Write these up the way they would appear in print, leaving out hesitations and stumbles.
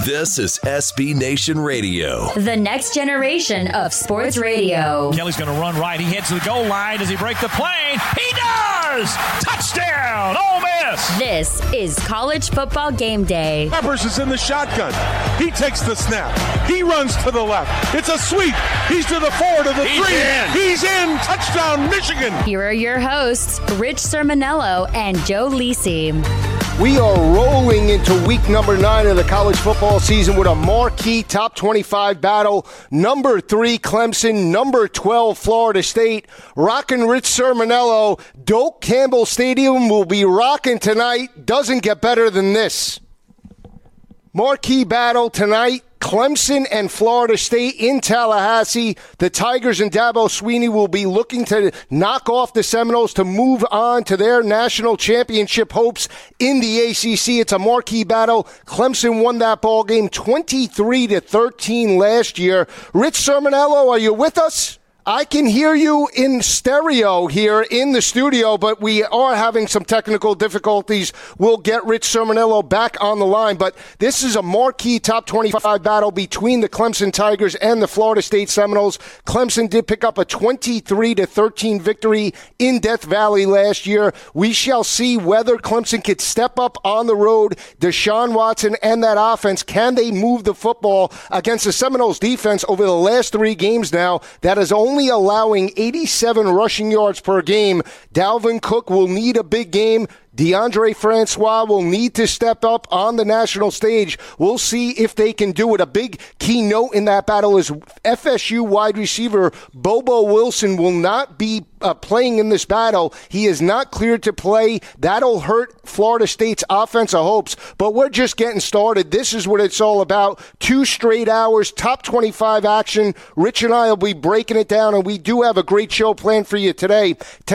This is SB Nation Radio. The next generation of sports radio. Kelly's going to run right. He heads to the goal line. Does he break the plane? He does! Touchdown! Ole Miss! This is College Football Game Day. Peppers is in the shotgun. He takes the snap. He runs to the left. It's a sweep. He's to the 4, to the 3. He's in. Touchdown, Michigan. Here are your hosts, Rich Sermonello and Joe Lisi. We are rolling into week number 9 of the college football season with a marquee top 25 battle. Number 3, Clemson. Number 12, Florida State. Rockin' Rich Sermonello. Doak Campbell Stadium will be rocking tonight. Doesn't get better than this. Marquee battle tonight. Clemson and Florida State in Tallahassee. The Tigers and Dabo Swinney will be looking to knock off the Seminoles to move on to their national championship hopes in the ACC. It's a marquee battle. Clemson won that ball game 23-13 last year. Rich Sermonello, are you with us? I can hear you in stereo here in the studio, but we are having some technical difficulties. We'll get Rich Sermonello back on the line, but this is a marquee top 25 battle between the Clemson Tigers and the Florida State Seminoles. Clemson did pick up a 23-13 victory in Death Valley last year. We shall see whether Clemson could step up on the road. Deshaun Watson and that offense, can they move the football against the Seminoles defense over the last 3 games now? That is only allowing 87 rushing yards per game. Dalvin Cook will need a big game. DeAndre Francois will need to step up on the national stage. We'll see if they can do it. A big keynote in that battle is FSU wide receiver Bobo Wilson will not be playing in this battle. He is not cleared to play. That'll hurt Florida State's offensive hopes, but we're just getting started. This is what it's all about. 2 straight hours, top 25 action. Rich and I will be breaking it down, and we do have a great show planned for you today.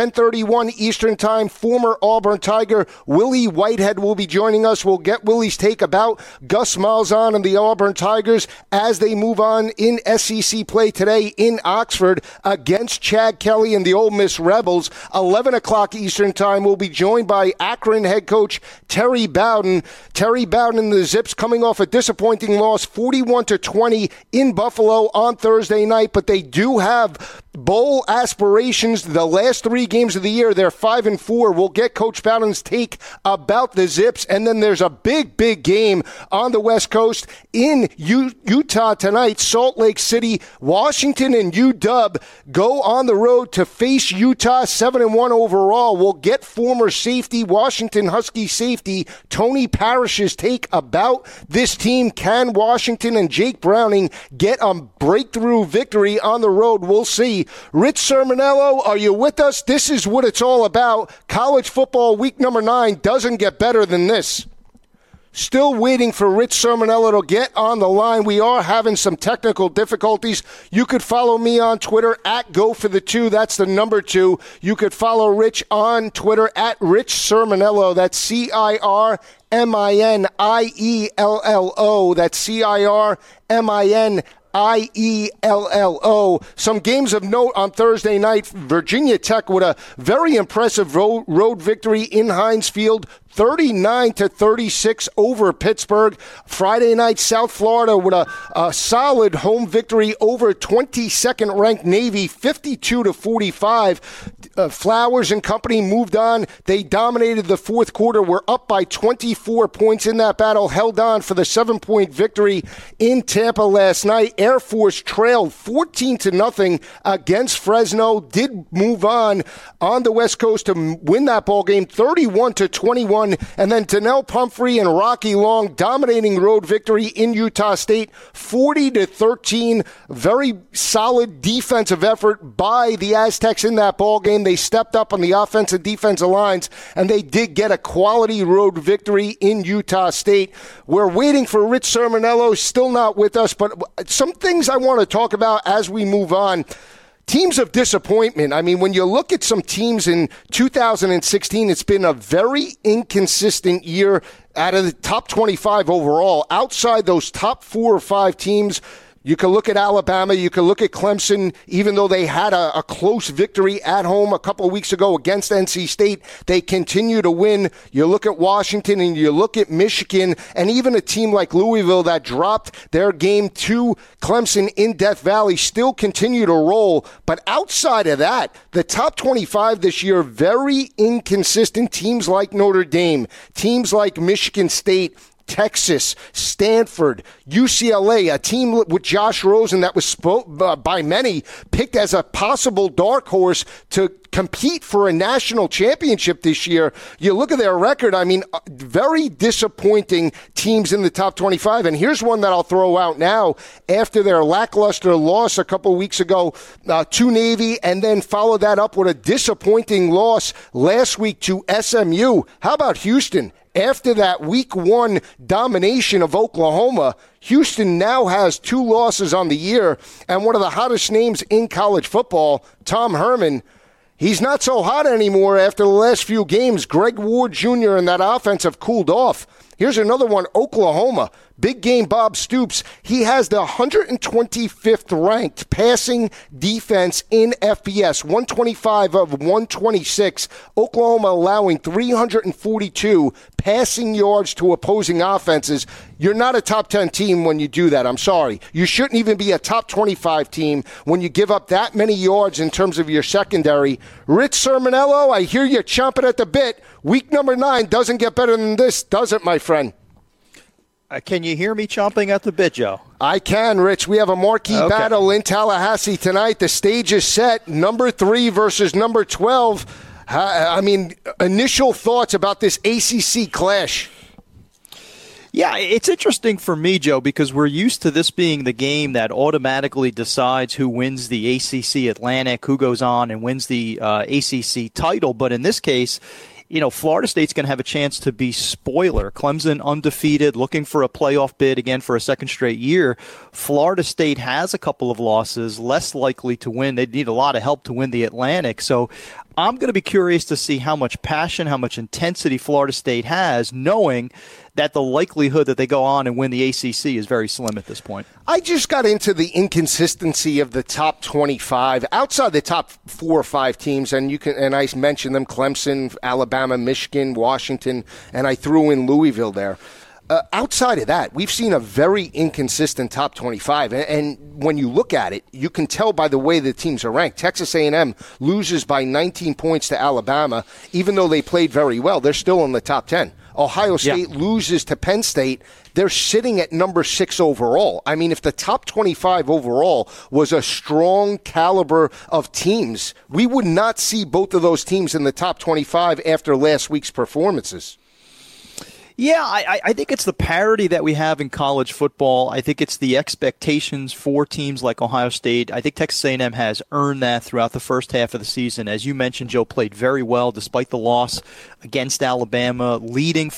10:31 Eastern Time, former Auburn Tiger Willie Whitehead will be joining us. We'll get Willie's take about Gus Malzahn and the Auburn Tigers as they move on in SEC play today in Oxford against Chad Kelly and the Ole Miss Rebels. 11 o'clock Eastern Time, we'll be joined by Akron head coach Terry Bowden. Terry Bowden and the Zips coming off a disappointing loss 41-20 in Buffalo on Thursday night, but they do have bowl aspirations. The last 3 games of the year, they're 5-4. We'll get Coach Bowden's take about the Zips, and then there's a big game on the West Coast in Utah tonight. Salt Lake City, Washington, and UW go on the road to face Utah, 7-1 overall. We'll get former safety, Washington Husky safety Tony Parrish's take about this team. Can Washington and Jake Browning get a breakthrough victory on the road? We'll see. Rich Sermonello, are you with us? This is what it's all about. College football week number 9 doesn't get better than this. Still waiting for Rich Sermonello to get on the line. We are having some technical difficulties. You could follow me on Twitter at GoForThe2. That's the number 2. You could follow Rich on Twitter at Rich Sermonello. That's CIRMINIELLO. That's CIRMINIELLO. Some games of note on Thursday night. Virginia Tech with a very impressive road victory in Heinz Field, 39-36 over Pittsburgh. Friday night, South Florida with a solid home victory over 22nd ranked Navy, 52-45. Flowers and company moved on. They dominated the fourth quarter. Were up by 24 points in that battle. Held on for the 7-point victory in Tampa last night. Air Force trailed 14-0 against Fresno. Did move on the West Coast to win that ball game, 31-21. And then Donnell Pumphrey and Rocky Long dominating road victory in Utah State, 40-13. Very solid defensive effort by the Aztecs in that ball game. They stepped up on the offensive defensive lines, and they did get a quality road victory in Utah State. We're waiting for Rich Sermonello, still not with us, but some things I want to talk about as we move on. Teams of disappointment. I mean, when you look at some teams in 2016, it's been a very inconsistent year out of the top 25 overall. Outside those top 4 or 5 teams, You can look at Alabama. You can look at Clemson. Even though they had a close victory at home a couple of weeks ago against NC State, they continue to win. You look at Washington and you look at Michigan, and even a team like Louisville that dropped their game to Clemson in Death Valley still continue to roll. But outside of that, the top 25 this year, very inconsistent. Teams like Notre Dame, teams like Michigan State, Texas, Stanford, UCLA, a team with Josh Rosen that was by many picked as a possible dark horse to compete for a national championship this year. You look at their record, I mean, very disappointing teams in the top 25. And here's one that I'll throw out now. After their lackluster loss a couple weeks ago to Navy, and then follow that up with a disappointing loss last week to SMU. How about Houston? After that week 1 domination of Oklahoma, Houston now has 2 losses on the year, and one of the hottest names in college football, Tom Herman, he's not so hot anymore after the last few games. Greg Ward Jr. and that offense have cooled off. Here's another one, Oklahoma. Big game Bob Stoops. He has the 125th ranked passing defense in FBS, 125 of 126. Oklahoma allowing 342 passing yards to opposing offenses. You're not a top 10 team when you do that. I'm sorry. You shouldn't even be a top 25 team when you give up that many yards in terms of your secondary. Rich Sermonello, I hear you chomping at the bit. Week number 9 doesn't get better than this, does it, my friend? Can you hear me chomping at the bit, Joe? I can, Rich. We have a marquee battle in Tallahassee tonight. The stage is set. Number 3 versus number 12. I mean, initial thoughts about this ACC clash. Yeah, it's interesting for me, Joe, because we're used to this being the game that automatically decides who wins the ACC Atlantic, who goes on and wins the ACC title. But in this case, you know, Florida State's going to have a chance to be spoiler. Clemson undefeated, looking for a playoff bid again for a second straight year. Florida State has a couple of losses, less likely to win. They'd need a lot of help to win the Atlantic. So I'm going to be curious to see how much passion, how much intensity Florida State has, knowing that the likelihood that they go on and win the ACC is very slim at this point. I just got into the inconsistency of the top 25 outside the top 4 or 5 teams, and I mentioned them: Clemson, Alabama, Michigan, Washington, and I threw in Louisville there. Outside of that, we've seen a very inconsistent top 25, and when you look at it, you can tell by the way the teams are ranked. Texas A&M loses by 19 points to Alabama. Even though they played very well, they're still in the top 10. Ohio State loses to Penn State. They're sitting at number 6 overall. I mean, if the top 25 overall was a strong caliber of teams, we would not see both of those teams in the top 25 after last week's performances. Yeah, I think it's the parity that we have in college football. I think it's the expectations for teams like Ohio State. I think Texas A&M has earned that throughout the first half of the season. As you mentioned, Joe played very well despite the loss against Alabama, leading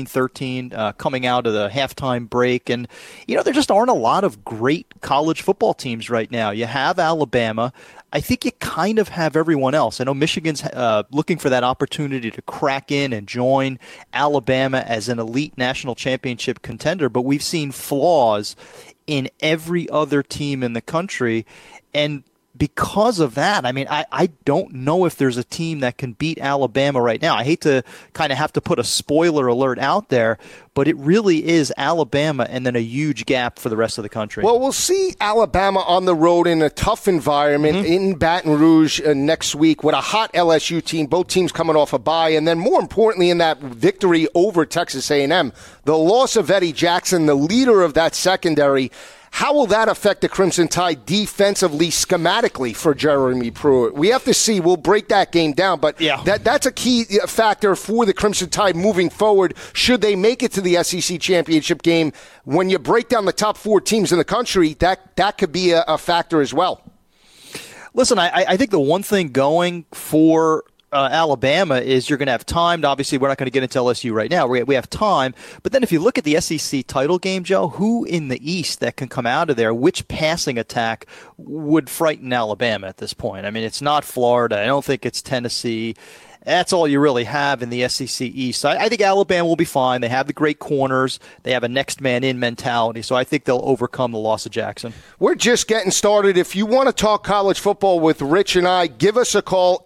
14-13 coming out of the halftime break. And, you know, there just aren't a lot of great college football teams right now. You have Alabama. I think you kind of have everyone else. I know Michigan's looking for that opportunity to crack in and join Alabama as an elite national championship contender, but we've seen flaws in every other team in the country. And because of that, I mean, I don't know if there's a team that can beat Alabama right now. I hate to kind of have to put a spoiler alert out there, but it really is Alabama and then a huge gap for the rest of the country. Well, we'll see Alabama on the road in a tough environment in Baton Rouge next week with a hot LSU team, both teams coming off a bye, and then more importantly in that victory over Texas A&M, the loss of Eddie Jackson, the leader of that secondary. How will that affect the Crimson Tide defensively, schematically for Jeremy Pruitt? We have to see. We'll break that game down, but that's a key factor for the Crimson Tide moving forward. Should they make it to the SEC championship game, when you break down the top 4 teams in the country, that could be a factor as well. Listen, I think the one thing going for Alabama is you're going to have time. Obviously, we're not going to get into LSU right now. We have time. But then if you look at the SEC title game, Joe, who in the East that can come out of there, which passing attack would frighten Alabama at this point? I mean, it's not Florida. I don't think it's Tennessee. That's all you really have in the SEC East. So I think Alabama will be fine. They have the great corners. They have a next man in mentality. So I think they'll overcome the loss of Jackson. We're just getting started. If you want to talk college football with Rich and I, give us a call,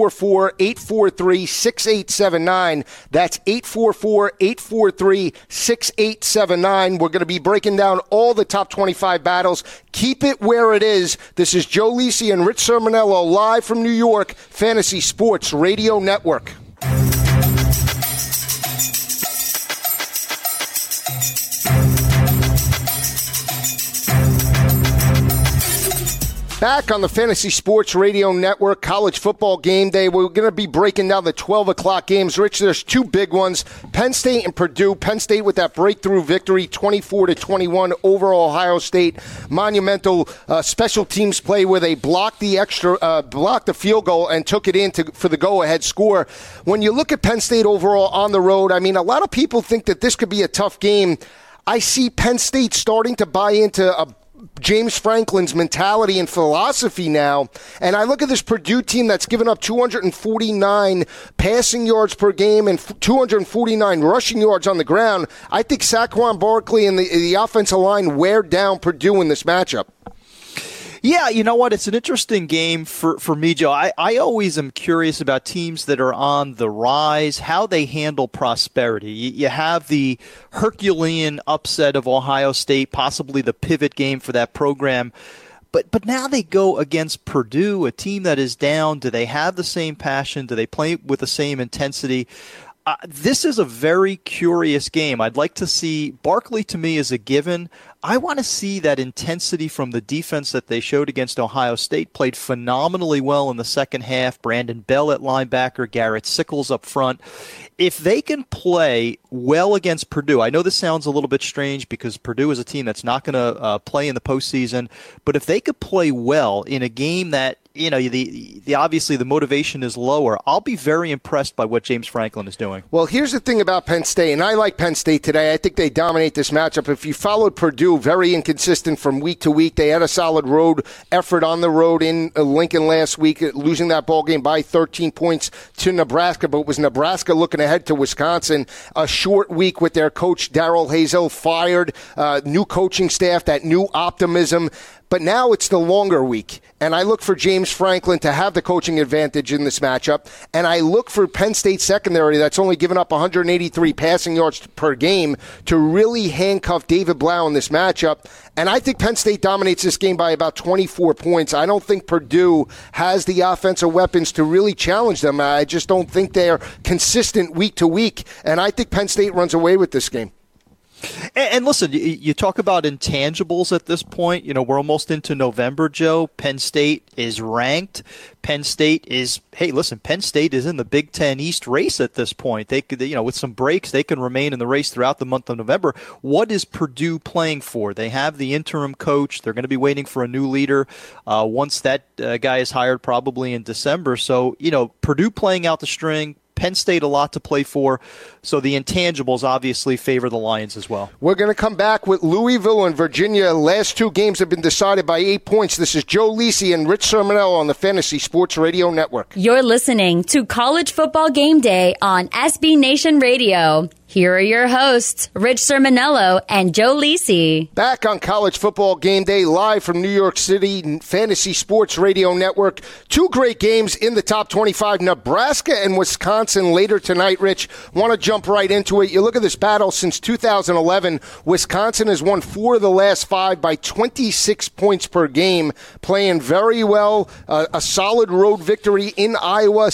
844-843-6879. That's 844-843-6879. We're going to be breaking down all the top 25 battles. Keep it where it is. This is Joe Lisi and Rich Sermonello live from New York, Fantasy Sports Radio Network. Back on the Fantasy Sports Radio Network, college football game day. We're going to be breaking down the 12 o'clock games. Rich, there's two big ones, Penn State and Purdue. Penn State with that breakthrough victory, 24-21 over Ohio State. Monumental special teams play where they blocked the field goal and took it in for the go-ahead score. When you look at Penn State overall on the road, I mean, a lot of people think that this could be a tough game. I see Penn State starting to buy into James Franklin's mentality and philosophy now, and I look at this Purdue team that's given up 249 passing yards per game and 249 rushing yards on the ground. I think Saquon Barkley and the offensive line wear down Purdue in this matchup. Yeah, you know what? It's an interesting game for me, Joe. I always am curious about teams that are on the rise, how they handle prosperity. You have the Herculean upset of Ohio State, possibly the pivot game for that program. But now they go against Purdue, a team that is down. Do they have the same passion? Do they play with the same intensity? This is a very curious game. I'd like to see Barkley, to me, is a given. I want to see that intensity from the defense that they showed against Ohio State. Played phenomenally well in the second half. Brandon Bell at linebacker, Garrett Sickles up front. If they can play well against Purdue, I know this sounds a little bit strange because Purdue is a team that's not going to play in the postseason, but if they could play well in a game that, you know, the obviously the motivation is lower, I'll be very impressed by what James Franklin is doing. Well, here's the thing about Penn State, and I like Penn State today. I think they dominate this matchup. If you followed Purdue, very inconsistent from week to week. They had a solid road effort on the road in Lincoln last week, losing that ball game by 13 points to Nebraska, but it was Nebraska looking ahead to Wisconsin. A short week with their coach, Darrell Hazell, fired, new coaching staff, that new optimism. But now it's the longer week, and I look for James Franklin to have the coaching advantage in this matchup, and I look for Penn State secondary that's only given up 183 passing yards per game to really handcuff David Blau in this matchup, and I think Penn State dominates this game by about 24 points. I don't think Purdue has the offensive weapons to really challenge them. I just don't think they're consistent week to week, and I think Penn State runs away with this game. And listen, you talk about intangibles at this point. You know, we're almost into November, Joe. Penn State is ranked. Penn State is in the Big Ten East race at this point. They could, you know, with some breaks, they can remain in the race throughout the month of November. What is Purdue playing for? They have the interim coach. They're going to be waiting for a new leader once that guy is hired, probably in December. So, you know, Purdue playing out the string. Penn State a lot to play for, so the intangibles obviously favor the Lions as well. We're going to come back with Louisville and Virginia. Last two games have been decided by 8 points. This is Joe Lisi and Rich Sermonello on the Fantasy Sports Radio Network. You're listening to College Football Game Day on SB Nation Radio. Here are your hosts, Rich Sermonello and Joe Lisi. Back on College Football Game Day, live from New York City, Fantasy Sports Radio Network. Two great games in the top 25, Nebraska and Wisconsin later tonight, Rich. Want to jump right into it. You look at this battle since 2011. Wisconsin has won 4 of the last 5 by 26 points per game, playing very well. A solid road victory in Iowa,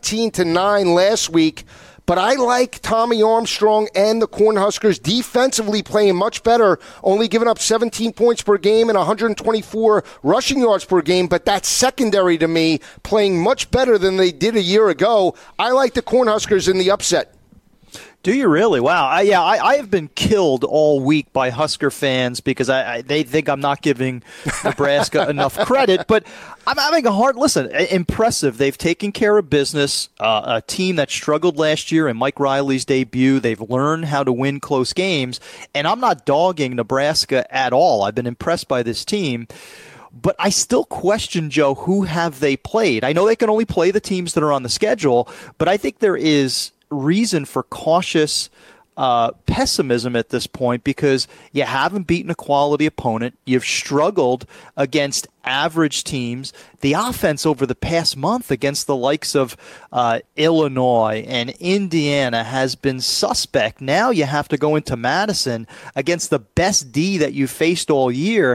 17-9 last week. But I like Tommy Armstrong and the Cornhuskers defensively playing much better, only giving up 17 points per game and 124 rushing yards per game. But that secondary, to me, playing much better than they did a year ago. I like the Cornhuskers in the upset. Do you really? Wow. I have been killed all week by Husker fans because they think I'm not giving Nebraska enough credit. But I'm having a hard listen. Impressive. They've taken care of business. A team that struggled last year in Mike Riley's debut. They've learned how to win close games. And I'm not dogging Nebraska at all. I've been impressed by this team. But I still question, Joe, who have they played? I know they can only play the teams that are on the schedule, but I think there is reason for cautious pessimism at this point because you haven't beaten a quality opponent. You've struggled against average teams. The offense over the past month against the likes of Illinois and Indiana has been suspect. Now you have to go into Madison against the best D that you faced all year.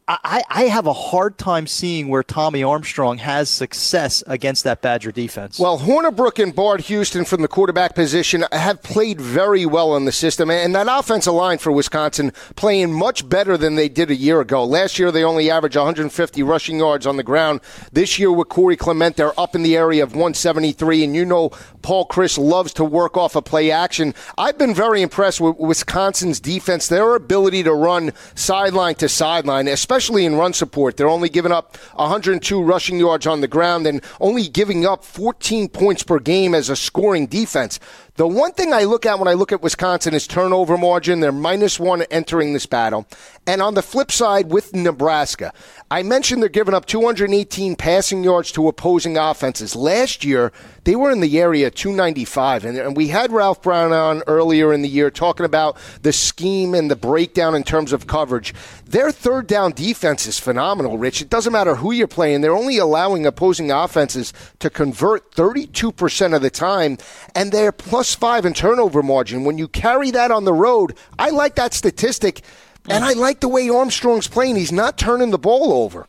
I have a hard time seeing where Tommy Armstrong has success against that Badger defense. Well, Hornibrook and Bart Houston from the quarterback position have played very well in the system, and that offensive line for Wisconsin playing much better than they did a year ago. Last year, they only averaged 150 rushing yards on the ground. This year with Corey Clement, they're up in the area of 173, and you know Paul Chryst loves to work off of play action. I've been very impressed with Wisconsin's defense, their ability to run sideline to sideline, especially in run support. They're only giving up 102 rushing yards on the ground and only giving up 14 points per game as a scoring defense. The one thing I look at when I look at Wisconsin is turnover margin. They're -1 entering this battle. And on the flip side with Nebraska, I mentioned they're giving up 218 passing yards to opposing offenses. Last year, they were in the area 295. And we had Ralph Brown on earlier in the year talking about the scheme and the breakdown in terms of coverage. Their third down defense is phenomenal, Rich. It doesn't matter who you're playing. They're only allowing opposing offenses to convert 32% of the time, and they're +5 in turnover margin. When you carry that on the road, I like that statistic, and I like the way Armstrong's playing. He's not turning the ball over.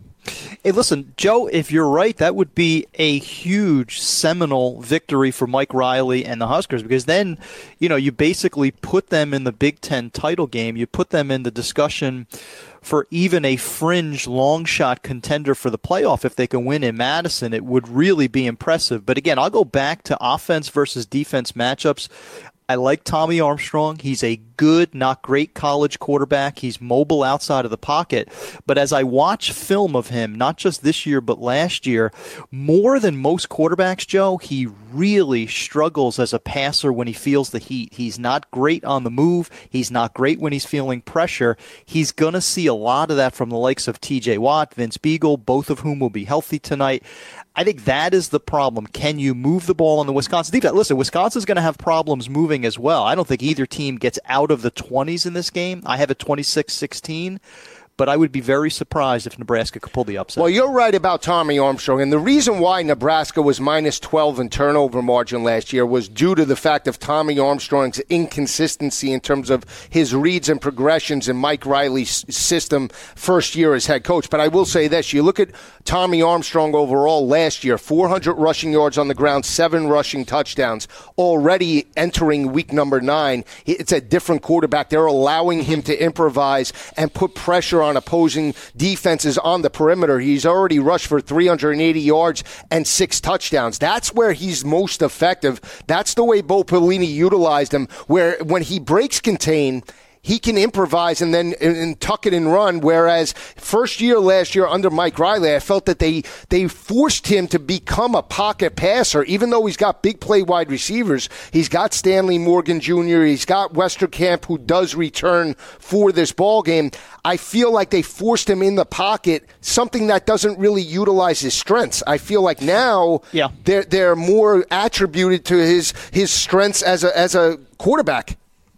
Hey, listen, Joe, if you're right, that would be a huge seminal victory for Mike Riley and the Huskers because then, you basically put them in the Big Ten title game. You put them in the discussion for even a fringe long shot contender for the playoff. If they can win in Madison, it would really be impressive. But again, I'll go back to offense versus defense matchups. I like Tommy Armstrong. He's a good, not great college quarterback. He's mobile outside of the pocket. But as I watch film of him, not just this year but last year, more than most quarterbacks, Joe, he really struggles as a passer when he feels the heat. He's not great on the move. He's not great when he's feeling pressure. He's going to see a lot of that from the likes of TJ Watt, Vince Biegel, both of whom will be healthy tonight. I think that is the problem. Can you move the ball on the Wisconsin defense? Listen, Wisconsin's going to have problems moving as well. I don't think either team gets out of the 20s in this game. I have it 26-16. But I would be very surprised if Nebraska could pull the upset. Well, you're right about Tommy Armstrong. And the reason why Nebraska was -12 in turnover margin last year was due to the fact of Tommy Armstrong's inconsistency in terms of his reads and progressions in Mike Riley's system first year as head coach. But I will say this. You look at Tommy Armstrong overall last year, 400 rushing yards on the ground, 7 rushing touchdowns. Already entering week number 9, it's a different quarterback. They're allowing him to improvise and put pressure on opposing defenses on the perimeter. He's already rushed for 380 yards and 6 touchdowns. That's where he's most effective. That's the way Bo Pelini utilized him, where when he breaks contain, he can improvise and then tuck it and run, whereas last year under Mike Riley, I felt that they forced him to become a pocket passer, even though he's got big play wide receivers. He's got Stanley Morgan Jr., he's got Westerkamp, who does return for this ball game. I feel like they forced him in the pocket, something that doesn't really utilize his strengths. I feel like now they're more attributed to his strengths as a quarterback.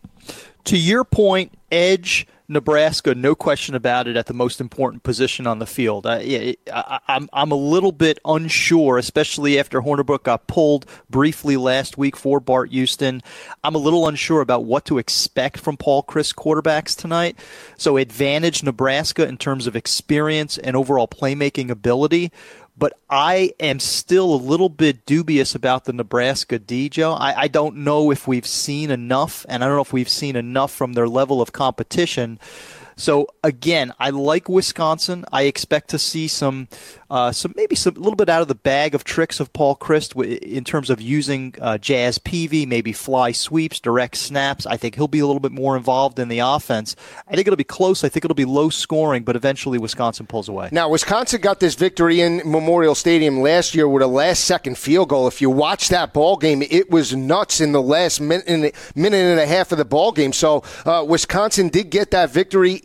To your point, edge, Nebraska, no question about it, at the most important position on the field. I'm a little bit unsure, especially after Hornibrook got pulled briefly last week for Bart Houston. I'm a little unsure about what to expect from Paul Chryst quarterbacks tonight. So advantage Nebraska in terms of experience and overall playmaking ability. But I am still a little bit dubious about the Nebraska D, Joe. I don't know if we've seen enough, and I don't know if we've seen enough from their level of competition. So, again, I like Wisconsin. I expect to see some little bit out of the bag of tricks of Paul Chryst in terms of using Jazz Peavy, maybe fly sweeps, direct snaps. I think he'll be a little bit more involved in the offense. I think it'll be close. I think it'll be low scoring, but eventually Wisconsin pulls away. Now, Wisconsin got this victory in Memorial Stadium last year with a last-second field goal. If you watch that ball game, it was nuts in the last minute and a half of the ball game. So Wisconsin did get that victory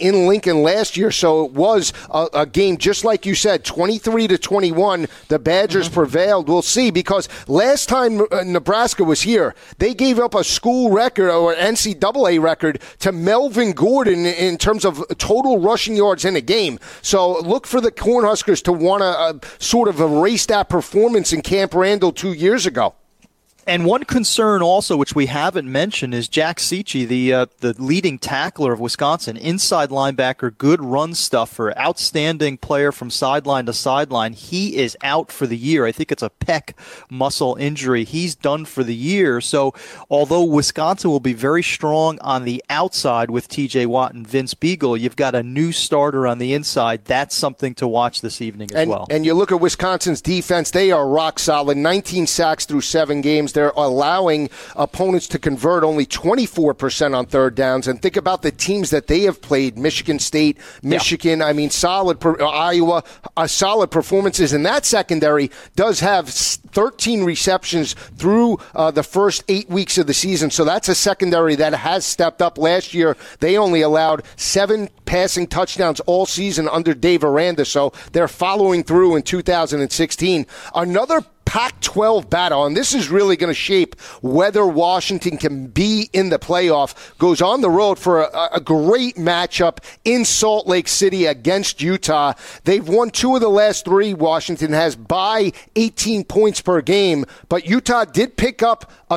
in Lincoln last year, so it was a game, just like you said, 23-21. The Badgers prevailed. We'll see, because last time Nebraska was here, they gave up a school record or NCAA record to Melvin Gordon in terms of total rushing yards in a game. So look for the Cornhuskers to want to sort of erase that performance in Camp Randall 2 years ago. And one concern also, which we haven't mentioned, is Jack Cichy, the leading tackler of Wisconsin, inside linebacker, good run stuffer, outstanding player from sideline to sideline. He is out for the year. I think it's a pec muscle injury. He's done for the year. So although Wisconsin will be very strong on the outside with TJ Watt and Vince Beagle, you've got a new starter on the inside. That's something to watch this evening as well. And you look at Wisconsin's defense, they are rock solid. 19 sacks through 7 games. They're allowing opponents to convert only 24% on third downs. And think about the teams that they have played: Michigan State, Michigan. Yeah. I mean, Iowa, solid performances. And that secondary does have 13 receptions through the first 8 weeks of the season. So that's a secondary that has stepped up. Last year, they only allowed 7 passing touchdowns all season under Dave Aranda. So they're following through in 2016. Another Pac-12 battle, and this is really going to shape whether Washington can be in the playoff, goes on the road for a great matchup in Salt Lake City against Utah. They've won 2 of the last 3. Washington has by 18 points per game, but Utah did pick up a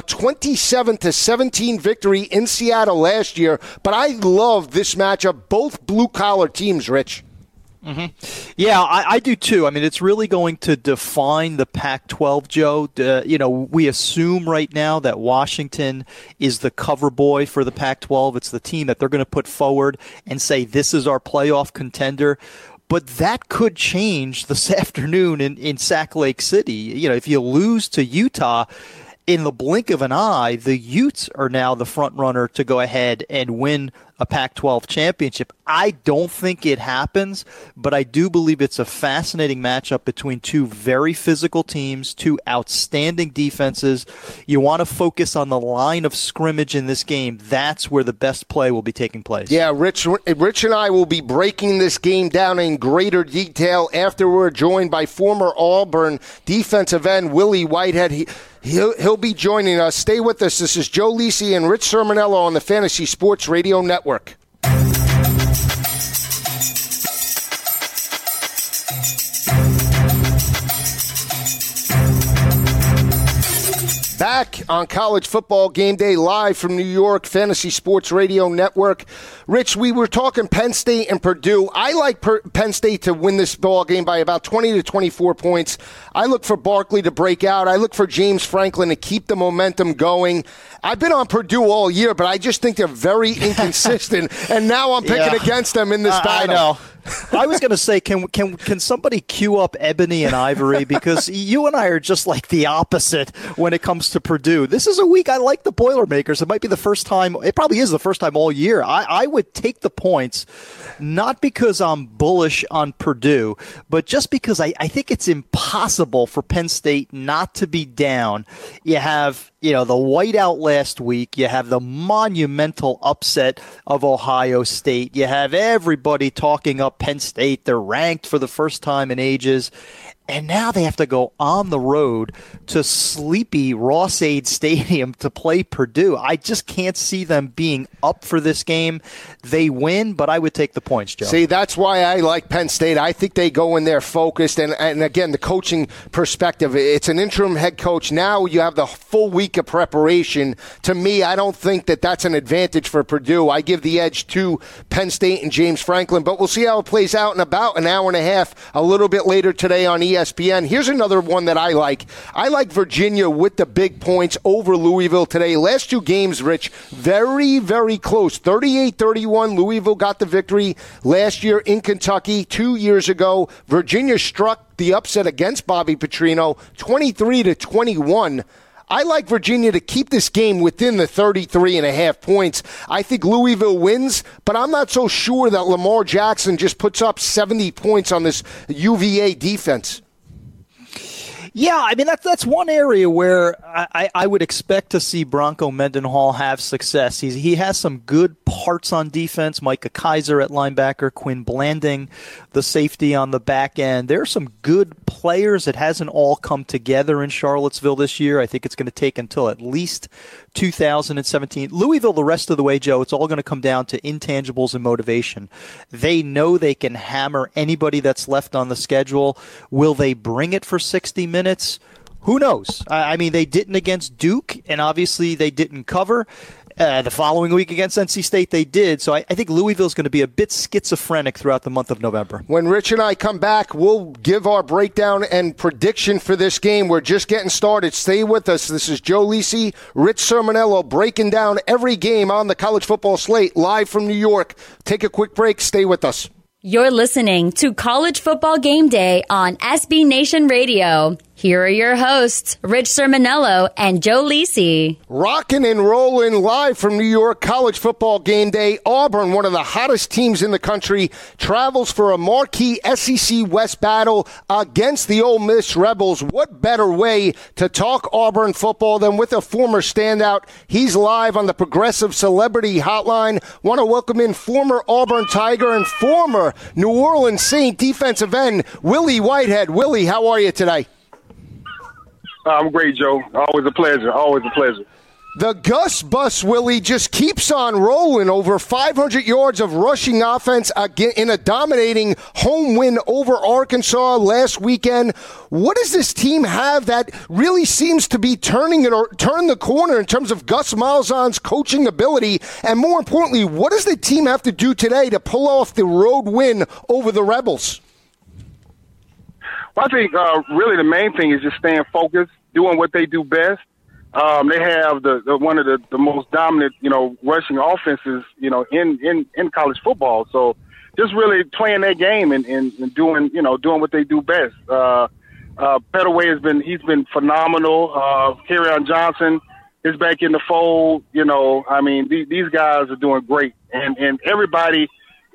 27-17 victory in Seattle last year. But I love this matchup, both blue-collar teams, Rich. Mm-hmm. Yeah, I do too. I mean, it's really going to define the Pac-12, Joe. We assume right now that Washington is the cover boy for the Pac-12. It's the team that they're going to put forward and say, this is our playoff contender. But that could change this afternoon in Sac Lake City. If you lose to Utah, in the blink of an eye, the Utes are now the front runner to go ahead and win a Pac-12 championship. I don't think it happens, but I do believe it's a fascinating matchup between 2 very physical teams, 2 outstanding defenses. You want to focus on the line of scrimmage in this game. That's where the best play will be taking place. Yeah, Rich and I will be breaking this game down in greater detail after we're joined by former Auburn defensive end Willie Whitehead. He'll be joining us. Stay with us. This is Joe Lisi and Rich Sermonello on the Fantasy Sports Radio Network. Back on College Football Game Day, live from New York, Fantasy Sports Radio Network. Rich, we were talking Penn State and Purdue. I like Penn State to win this ball game by about 20 to 24 points. I look for Barkley to break out. I look for James Franklin to keep the momentum going. I've been on Purdue all year, but I just think they're very inconsistent, and now I'm picking against them in this battle. I know. I was going to say, can somebody cue up Ebony and Ivory? Because you and I are just like the opposite when it comes to Purdue. This is a week I like the Boilermakers. It might be the first time. It probably is the first time all year. I would take the points, not because I'm bullish on Purdue, but just because I think it's impossible for Penn State not to be down. You have the whiteout last week. You have the monumental upset of Ohio State. You have everybody talking up Penn State. They're ranked for the first time in ages. And now they have to go on the road to sleepy Ross-Ade Stadium to play Purdue. I just can't see them being up for this game. They win, but I would take the points, Joe. See, that's why I like Penn State. I think they go in there focused. And again, the coaching perspective, it's an interim head coach. Now you have the full week of preparation. To me, I don't think that that's an advantage for Purdue. I give the edge to Penn State and James Franklin. But we'll see how it plays out in about an hour and a half, a little bit later today on ESPN. Here's another one that I like. I like Virginia with the big points over Louisville today. Last 2 games, Rich, very, very close. 38-31, Louisville got the victory last year in Kentucky. 2 years ago, Virginia struck the upset against Bobby Petrino, 23-21. I like Virginia to keep this game within the 33.5 points. I think Louisville wins, but I'm not so sure that Lamar Jackson just puts up 70 points on this UVA defense. Yeah, I mean, that's one area where I would expect to see Bronco Mendenhall have success. He has some good parts on defense. Micah Kiser at linebacker, Quinn Blanding, the safety on the back end. There are some good players. It hasn't all come together in Charlottesville this year. I think it's going to take until at least 2017. Louisville, the rest of the way, Joe, it's all going to come down to intangibles and motivation. They know they can hammer anybody that's left on the schedule. Will they bring it for 60 minutes? Who knows? I mean, they didn't against Duke, and obviously they didn't cover. The following week against NC State, they did. So I think Louisville's going to be a bit schizophrenic throughout the month of November. When Rich and I come back, we'll give our breakdown and prediction for this game. We're just getting started. Stay with us. This is Joe Lisi, Rich Sermonello, breaking down every game on the college football slate, live from New York. Take a quick break. Stay with us. You're listening to College Football Game Day on SB Nation Radio. Here are your hosts, Rich Sermonello and Joe Lisi. Rocking and rolling live from New York, College Football Game Day. Auburn, one of the hottest teams in the country, travels for a marquee SEC West battle against the Ole Miss Rebels. What better way to talk Auburn football than with a former standout? He's live on the Progressive Celebrity Hotline. Want to welcome in former Auburn Tiger and former New Orleans Saint defensive end, Willie Whitehead. Willie, how are you today? I'm great, Joe. Always a pleasure. Always a pleasure. The Gus Bus, Willie, just keeps on rolling. Over 500 yards of rushing offense again in a dominating home win over Arkansas last weekend. What does this team have that really seems to be turn the corner in terms of Gus Malzahn's coaching ability? And more importantly, what does the team have to do today to pull off the road win over the Rebels? Well, I think really the main thing is just staying focused, doing what they do best. They have one of the most dominant, rushing offenses, in college football. So just really playing their game and doing what they do best. Pettaway he's been phenomenal. Kerryon Johnson is back in the fold. These guys are doing great, and everybody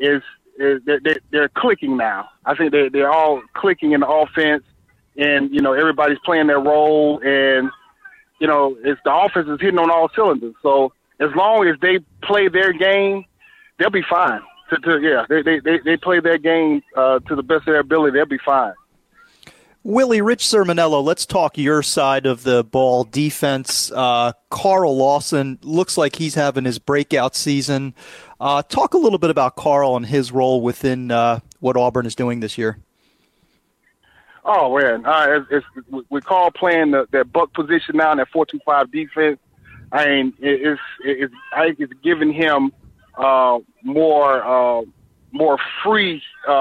they're clicking now. I think they're all clicking in the offense, and everybody's playing their role, and it's the offense is hitting on all cylinders. So as long as they play their game, they'll be fine. They play their game to the best of their ability, they'll be fine. Willie, Rich Sermonello, let's talk your side of the ball, defense. Carl Lawson looks like he's having his breakout season. Talk a little bit about Carl and his role within what Auburn is doing this year. Oh, man. We Carl playing that buck position now in that 4-2-5 defense. I mean, it's giving him more free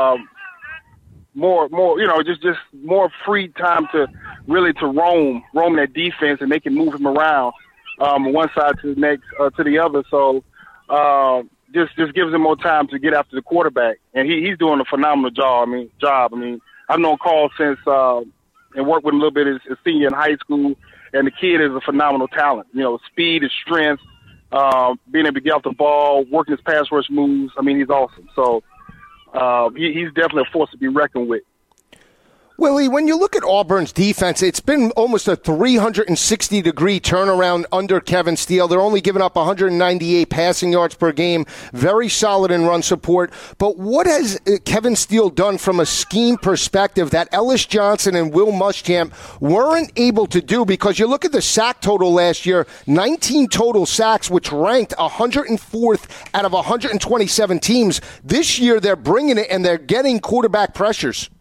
just more free time to really to roam that defense, and they can move him around one side to the next to the other. So just gives him more time to get after the quarterback, and he's doing a phenomenal job. I mean, I've known Carl since and worked with him a little bit as senior in high school, and the kid is a phenomenal talent. Speed, his strength, being able to get off the ball, working his pass rush moves. I mean, he's awesome. So. He's definitely a force to be reckoned with. Willie, when you look at Auburn's defense, it's been almost a 360-degree turnaround under Kevin Steele. They're only giving up 198 passing yards per game, very solid in run support. But what has Kevin Steele done from a scheme perspective that Ellis Johnson and Will Muschamp weren't able to do? Because you look at the sack total last year, 19 total sacks, which ranked 104th out of 127 teams. This year, they're bringing it, and they're getting quarterback pressures.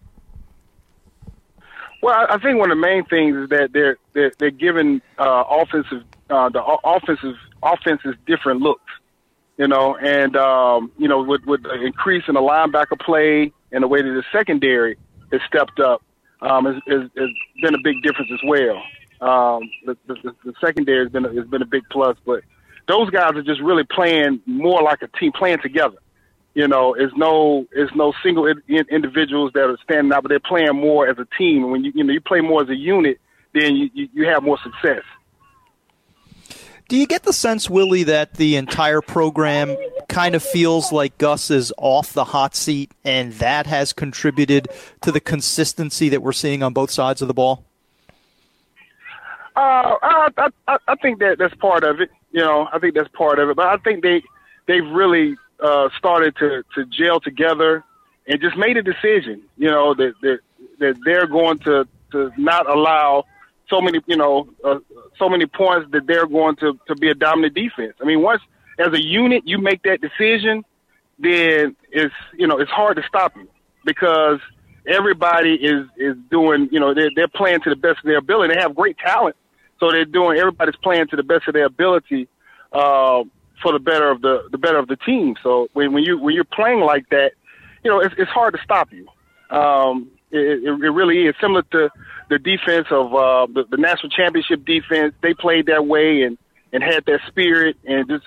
Well, I think one of the main things is that they're giving offenses different looks, and with the increase in the linebacker play and the way that the secondary has stepped up, has been a big difference as well. The secondary has been a big plus, but those guys are just really playing more like a team, playing together. It's no single individuals that are standing out, but they're playing more as a team. And when you play more as a unit, then you have more success. Do you get the sense, Willie, that the entire program kind of feels like Gus is off the hot seat, and that has contributed to the consistency that we're seeing on both sides of the ball? I think that's part of it. I think that's part of it. But I think they've really started to gel together and just made a decision. That they're going to not allow so many points, that they're going to be a dominant defense. I mean, once as a unit you make that decision, then it's hard to stop you, because everybody is doing, they're playing to the best of their ability. They have great talent, so everybody's playing to the best of their ability for the better of the team. So when you're playing like that, it's hard to stop you. It really is similar to the defense of the national championship defense. They played that way and had that spirit, and just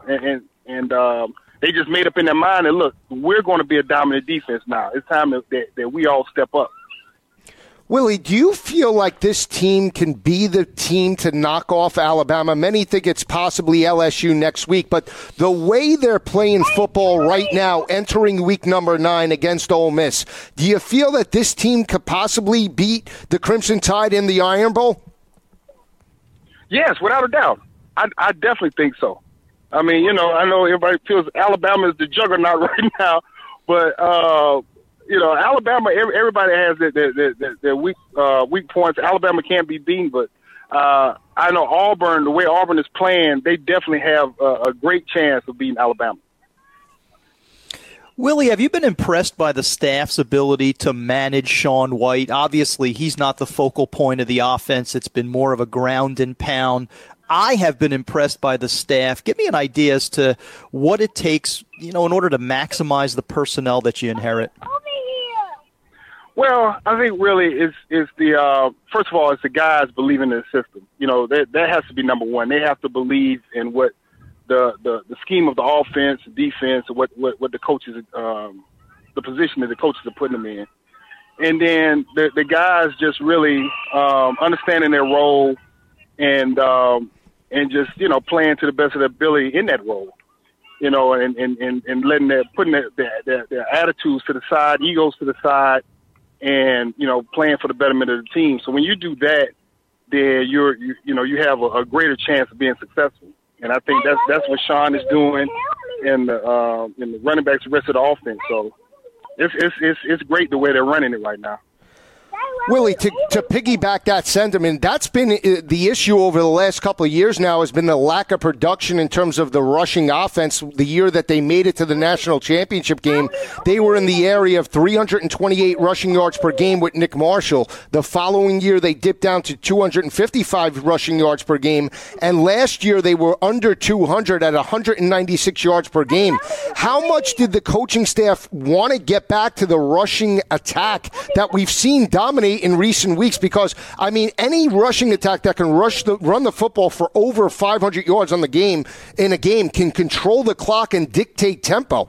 they just made up in their mind that, look, we're going to be a dominant defense now. It's time that we all step up. Willie, do you feel like this team can be the team to knock off Alabama? Many think it's possibly LSU next week, but the way they're playing football right now, entering week number 9 against Ole Miss, do you feel that this team could possibly beat the Crimson Tide in the Iron Bowl? Yes, without a doubt. I definitely think so. I mean, I know everybody feels Alabama is the juggernaut right now, but Alabama, everybody has their weak points. Alabama can't be beaten, but I know Auburn, the way Auburn is playing, they definitely have a great chance of beating Alabama. Willie, have you been impressed by the staff's ability to manage Sean White? Obviously, he's not the focal point of the offense. It's been more of a ground and pound. I have been impressed by the staff. Give me an idea as to what it takes, in order to maximize the personnel that you inherit. Well, I think really it's the first of all, it's the guys believing in the system. That has to be number one. They have to believe in what the scheme of the offense, defense, what the coaches, the position that the coaches are putting them in, and then the guys just really understanding their role and just playing to the best of their ability in that role. And letting putting their attitudes to the side, egos to the side, and playing for the betterment of the team. So when you do that, then you have a greater chance of being successful. And I think that's what Sean is doing, and the running backs, the rest of the offense. So it's great the way they're running it right now. Willie, to piggyback that sentiment, that's been the issue over the last couple of years now, has been the lack of production in terms of the rushing offense. The year that they made it to the national championship game, they were in the area of 328 rushing yards per game with Nick Marshall. The following year, they dipped down to 255 rushing yards per game. And last year, they were under 200 at 196 yards per game. How much did the coaching staff want to get back to the rushing attack that we've seen dominate in recent weeks? Because, I mean, any rushing attack that can run the football for over 500 yards in a game can control the clock and dictate tempo.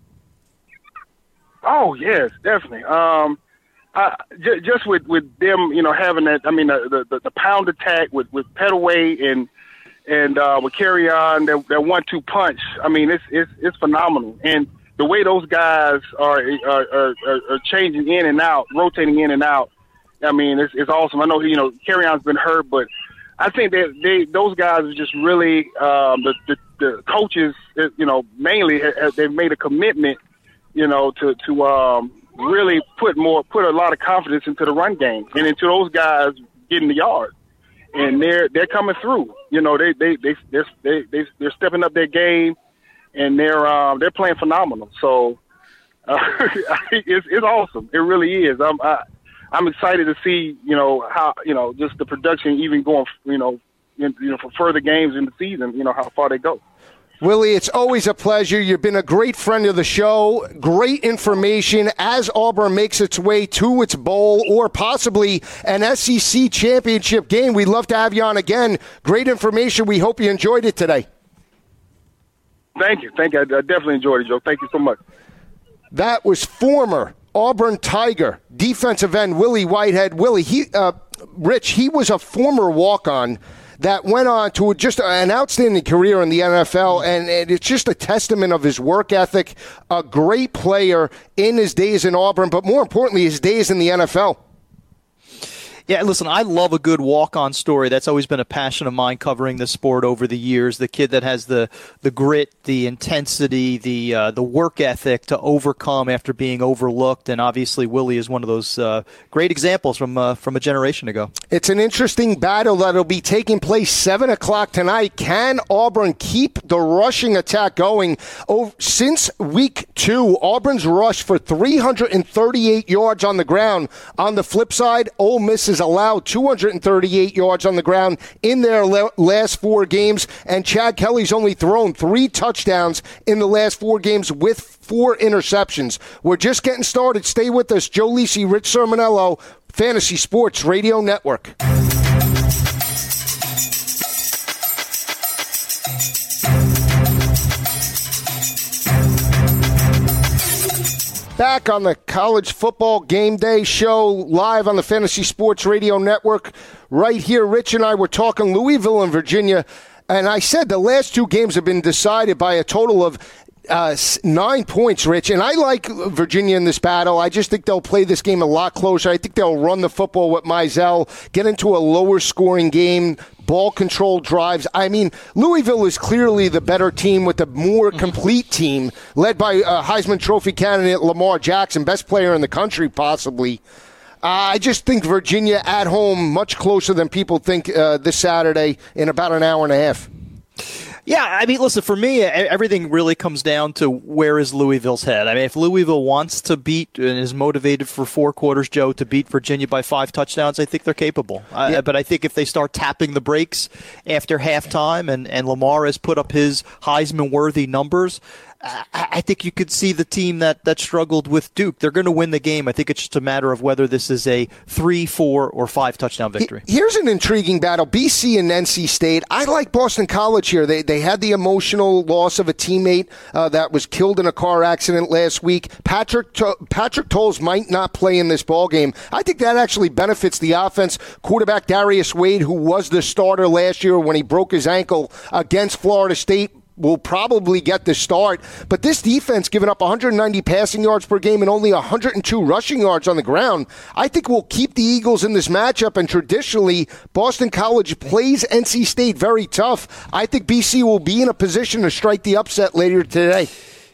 Oh, yes, definitely. Just with them, having that, I mean, the pound attack with Pettaway and with Kerryon, that 1-2 punch, I mean, it's phenomenal. And the way those guys are changing in and out, rotating in and out, I mean, it's awesome. I know, Kerryon's been hurt, but I think that those guys are just really the coaches, mainly they've made a commitment, to really put a lot of confidence into the run game and into those guys getting the yards, and they're coming through. They're stepping up their game, and they're playing phenomenal. So it's awesome. It really is. I'm excited to see how just the production even going for further games in the season. How far they go. Willie, it's always a pleasure. You've been a great friend of the show. Great information as Auburn makes its way to its bowl or possibly an SEC championship game. We'd love to have you on again. Great information. We hope you enjoyed it today. Thank you. I definitely enjoyed it, Joe. Thank you so much. That was former Auburn Tiger defensive end Willie Whitehead. Willie, he was a former walk-on that went on to just an outstanding career in the NFL, and it's just a testament of his work ethic, a great player in his days in Auburn, but more importantly, his days in the NFL. Yeah, listen, I love a good walk-on story. That's always been a passion of mine covering the sport over the years. The kid that has the grit, the intensity, the work ethic to overcome after being overlooked. And obviously Willie is one of those great examples from a generation ago. It's an interesting battle that'll be taking place 7 o'clock tonight. Can Auburn keep the rushing attack going? Since week 2, Auburn's rushed for 338 yards on the ground. On the flip side, Ole Miss has allowed 238 yards on the ground in their last 4 games, and Chad Kelly's only thrown 3 touchdowns in the last 4 games with 4 interceptions. We're just getting started. Stay with us. Joe Lisi, Rich Sermonello, Fantasy Sports Radio Network. Back on the College Football Game Day show, live on the Fantasy Sports Radio Network. Right here, Rich and I were talking Louisville and Virginia, and I said the last 2 games have been decided by a total of 9 points, Rich. And I like Virginia in this battle. I just think they'll play this game a lot closer. I think they'll run the football with Mizell, get into a lower scoring game, ball control drives. I mean, Louisville is clearly the better team with a more complete team, led by Heisman Trophy candidate Lamar Jackson, best player in the country possibly. I just think Virginia at home much closer than people think this Saturday in about an hour and a half. Yeah, I mean, listen, for me, everything really comes down to where is Louisville's head. I mean, if Louisville wants to beat and is motivated for 4 quarters, Joe, to beat Virginia by 5 touchdowns, I think they're capable. But I think if they start tapping the brakes after halftime and Lamar has put up his Heisman-worthy numbers, I think you could see the team that struggled with Duke. They're going to win the game. I think it's just a matter of whether this is a 3, 4, or 5 touchdown victory. Here's an intriguing battle. BC and NC State. I like Boston College here. They had the emotional loss of a teammate that was killed in a car accident last week. Patrick Tolles might not play in this ballgame. I think that actually benefits the offense. Quarterback Darius Wade, who was the starter last year when he broke his ankle against Florida State, will probably get the start. But this defense, giving up 190 passing yards per game and only 102 rushing yards on the ground, I think will keep the Eagles in this matchup. And traditionally, Boston College plays NC State very tough. I think BC will be in a position to strike the upset later today.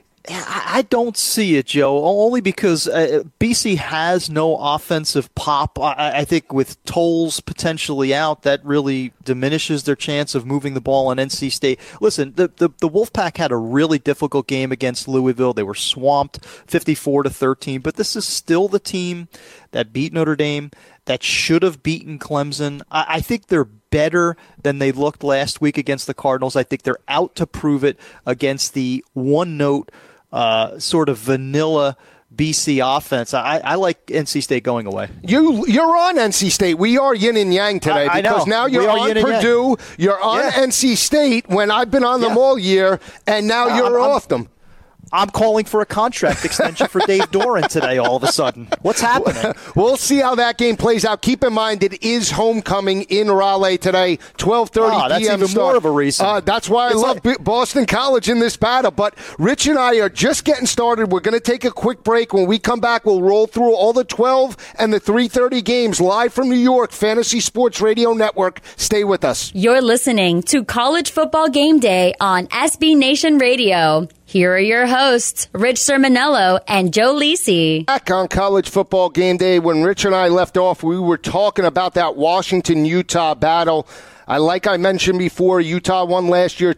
I don't see it, Joe, only because BC has no offensive pop. I think with Tolles potentially out, that really diminishes their chance of moving the ball on NC State. Listen, the Wolfpack had a really difficult game against Louisville. They were swamped 54-13, but this is still the team that beat Notre Dame, that should have beaten Clemson. I think they're better than they looked last week against the Cardinals. I think they're out to prove it against the one-note sort of vanilla BC offense. I like NC State going away. You're on NC State. We are yin and yang today because now you're on Purdue. You're on NC State when I've been on them all year, and now you're off them. I'm calling for a contract extension for Dave Doran today all of a sudden. What's happening? We'll see how that game plays out. Keep in mind, it is homecoming in Raleigh today, 12:30 p.m. That's even start. more of a reason. That's why I love Boston College in this battle. But Rich and I are just getting started. We're going to take a quick break. When we come back, we'll roll through all the 12 and the 3:30 games live from New York, Fantasy Sports Radio Network. Stay with us. You're listening to College Football Game Day on SB Nation Radio. Here are your hosts, Rich Sermonello and Joe Lisi. Back on College Football Game Day, when Rich and I left off, we were talking about that Washington-Utah battle. Like I mentioned before, Utah won last year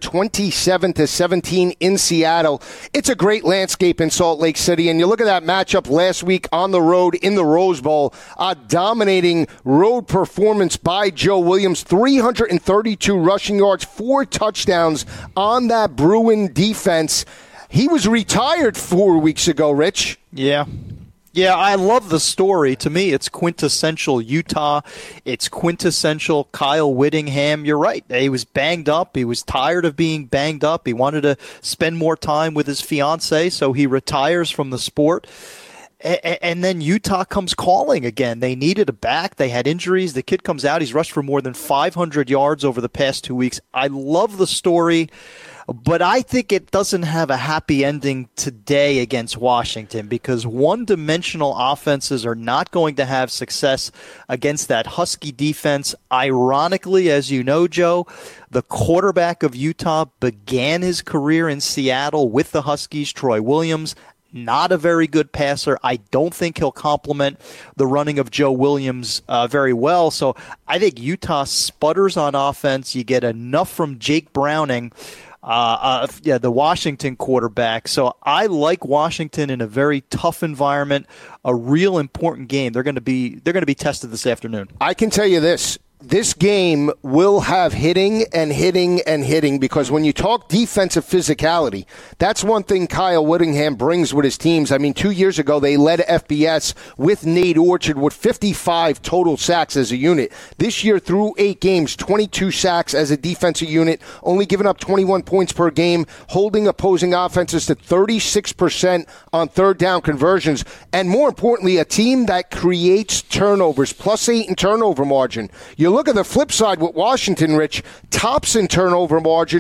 27-17 in Seattle. It's a great landscape in Salt Lake City, and you look at that matchup last week on the road in the Rose Bowl, a dominating road performance by Joe Williams, 332 rushing yards, 4 touchdowns on that Bruin defense. He was retired 4 weeks ago, Rich. Yeah, I love the story. To me, it's quintessential Utah. It's quintessential Kyle Whittingham. You're right. He was banged up. He was tired of being banged up. He wanted to spend more time with his fiancée, so he retires from the sport. And then Utah comes calling again. They needed a back. They had injuries. The kid comes out. He's rushed for more than 500 yards over the past 2 weeks. I love the story. But I think it doesn't have a happy ending today against Washington because one-dimensional offenses are not going to have success against that Husky defense. Ironically, as you know, Joe, the quarterback of Utah began his career in Seattle with the Huskies, Troy Williams. Not a very good passer. I don't think he'll complement the running of Joe Williams very well. So I think Utah sputters on offense. You get enough from Jake Browning, the Washington quarterback. So I like Washington in a very tough environment, a real important game. They're going to be tested this afternoon. I can tell you this. This game will have hitting and hitting and hitting because when you talk defensive physicality, that's one thing Kyle Whittingham brings with his teams. I mean, 2 years ago, they led FBS with Nate Orchard with 55 total sacks as a unit. This year, through 8 games, 22 sacks as a defensive unit, only giving up 21 points per game, holding opposing offenses to 36% on third down conversions, and more importantly, a team that creates turnovers, +8 in turnover margin. You look at the flip side with Washington, Rich, tops in turnover margin,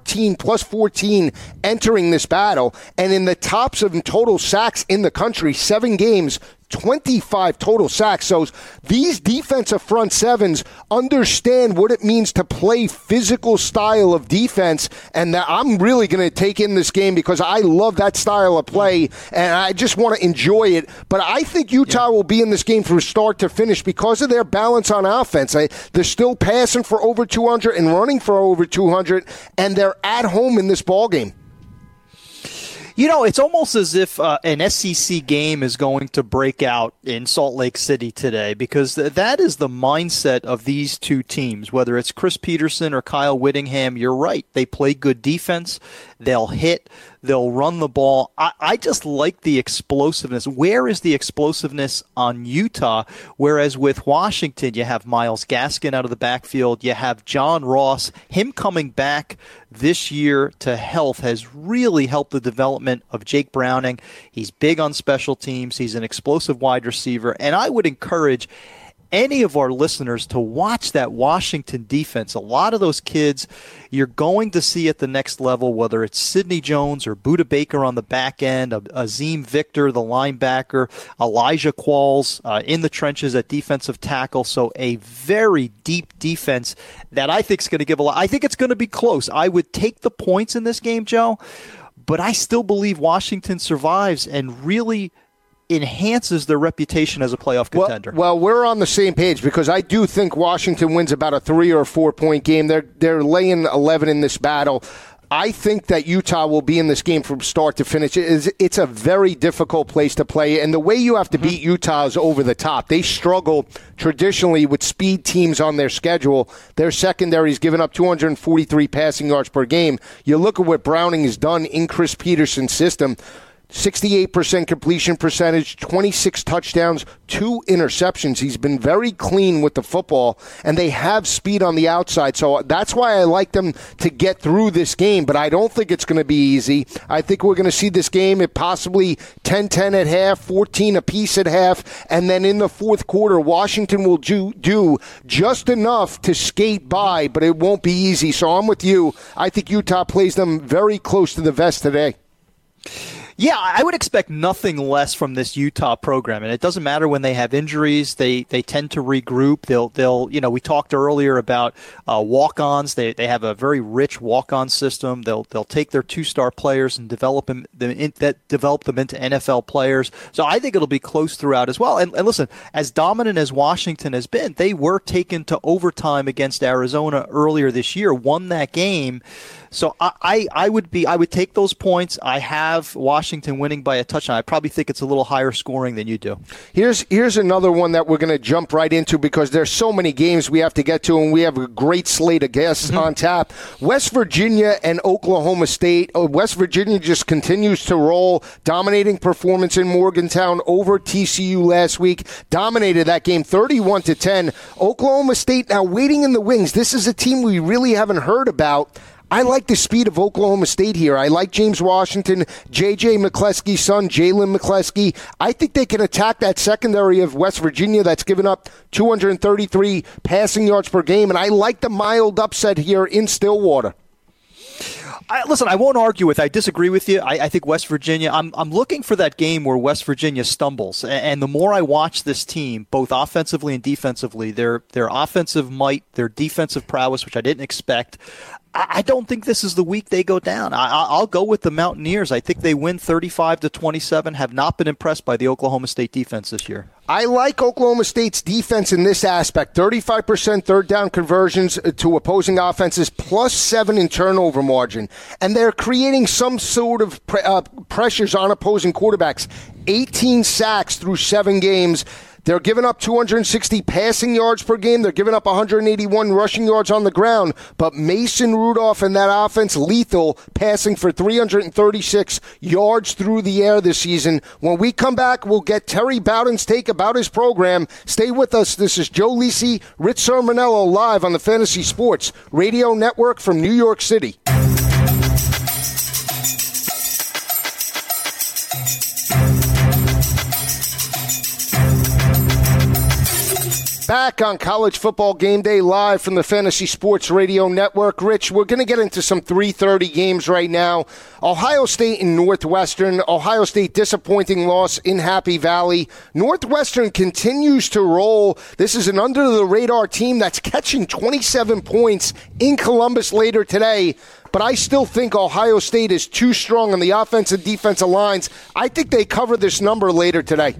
+14 entering this battle, and in the tops of total sacks in the country, 7 games, 25 total sacks. So these defensive front sevens understand what it means to play physical style of defense, and that I'm really going to take in this game because I love that style of play, and I just want to enjoy it. But I think Utah will be in this game from start to finish because of their balance on offense. They're still passing for over 200 and running for over 200, and they're at home in this ballgame. You know, it's almost as if an SEC game is going to break out in Salt Lake City today because that is the mindset of these two teams, whether it's Chris Peterson or Kyle Whittingham. You're right. They play good defense. They'll hit. They'll run the ball. I just like the explosiveness. Where is the explosiveness on Utah? Whereas with Washington, you have Myles Gaskin out of the backfield. You have John Ross. Him coming back this year to health has really helped the development of Jake Browning. He's big on special teams. He's an explosive wide receiver. And I would encourage any of our listeners to watch that Washington defense. A lot of those kids you're going to see at the next level, whether it's Sidney Jones or Budda Baker on the back end, Azim Victor, the linebacker, Elijah Qualls in the trenches at defensive tackle. So a very deep defense that I think is going to give a lot. I think it's going to be close. I would take the points in this game, Joe, but I still believe Washington survives and really enhances their reputation as a playoff contender. Well, we're on the same page because I do think Washington wins about a 3 or 4 point game. They're laying 11 in this battle. I think that Utah will be in this game from start to finish. It's a very difficult place to play, and the way you have to beat Utah is over the top. They struggle traditionally with speed teams on their schedule. Their secondary's given up 243 passing yards per game. You look at what Browning has done in Chris Peterson's system. 68% completion percentage, 26 touchdowns, 2 interceptions. He's been very clean with the football, and they have speed on the outside. So that's why I like them to get through this game, but I don't think it's going to be easy. I think we're going to see this game at possibly 10-10 at half, 14 apiece at half, and then in the fourth quarter, Washington will do just enough to skate by, but it won't be easy. So I'm with you. I think Utah plays them very close to the vest today. Yeah, I would expect nothing less from this Utah program, and it doesn't matter when they have injuries. They tend to regroup. They'll we talked earlier about walk-ons. They have a very rich walk-on system. They'll take their 2-star players and develop them into NFL players. So I think it'll be close throughout as well. And listen, as dominant as Washington has been, they were taken to overtime against Arizona earlier this year, won that game. So I would take those points. I have Washington winning by a touchdown. I probably think it's a little higher scoring than you do. Here's another one that we're going to jump right into because there's so many games we have to get to, and we have a great slate of guests on tap. West Virginia and Oklahoma State. West Virginia just continues to roll. Dominating performance in Morgantown over TCU last week. Dominated that game 31-10. Oklahoma State now waiting in the wings. This is a team we really haven't heard about. I like the speed of Oklahoma State here. I like James Washington, J.J. McCleskey's son, Jalen McCleskey. I think they can attack that secondary of West Virginia that's given up 233 passing yards per game, and I like the mild upset here in Stillwater. Listen, I won't argue with. I disagree with you. I think West Virginia. I'm looking for that game where West Virginia stumbles. And the more I watch this team, both offensively and defensively, their offensive might, their defensive prowess, which I didn't expect, I don't think this is the week they go down. I'll go with the Mountaineers. I think they win 35-27. Have not been impressed by the Oklahoma State defense this year. I like Oklahoma State's defense in this aspect. 35% third down conversions to opposing offenses, +7 in turnover margin. And they're creating some sort of pressures on opposing quarterbacks. 18 sacks through 7 games. They're giving up 260 passing yards per game. They're giving up 181 rushing yards on the ground. But Mason Rudolph and that offense lethal, passing for 336 yards through the air this season. When we come back, we'll get Terry Bowden's take about his program. Stay with us. This is Joe Lisi, Rich Sermonello, live on the Fantasy Sports Radio Network from New York City. Back on College Football Game Day live from the Fantasy Sports Radio Network. Rich, we're going to get into some 3:30 games right now. Ohio State and Northwestern. Ohio State disappointing loss in Happy Valley. Northwestern continues to roll. This is an under-the-radar team that's catching 27 points in Columbus later today. But I still think Ohio State is too strong on the offensive and defensive lines. I think they cover this number later today.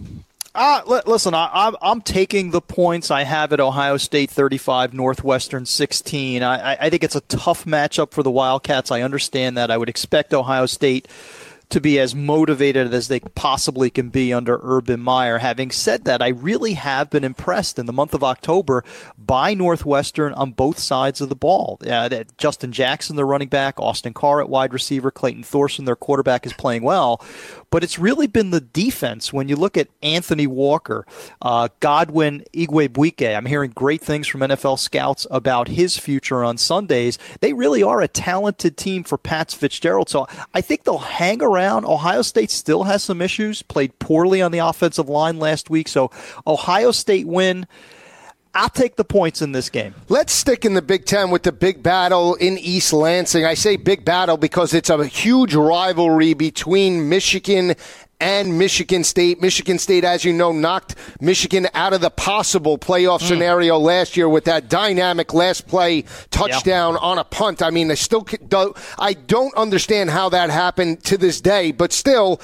Listen, I'm taking the points. I have at Ohio State 35, Northwestern 16. I think it's a tough matchup for the Wildcats. I understand that. I would expect Ohio State to be as motivated as they possibly can be under Urban Meyer. Having said that, I really have been impressed in the month of October by Northwestern on both sides of the ball. Justin Jackson, their running back, Austin Carr at wide receiver, Clayton Thorson, their quarterback, is playing well. But it's really been the defense. When you look at Anthony Walker, Godwin Igwebuike, I'm hearing great things from NFL scouts about his future on Sundays. They really are a talented team for Pat Fitzgerald. So I think they'll hang around. Ohio State still has some issues, played poorly on the offensive line last week. So Ohio State win. I'll take the points in this game. Let's stick in the Big Ten with the big battle in East Lansing. I say big battle because it's a huge rivalry between Michigan and Michigan State. Michigan State, as you know, knocked Michigan out of the possible playoff scenario last year with that dynamic last play touchdown on a punt. I mean, I don't understand how that happened to this day, but still,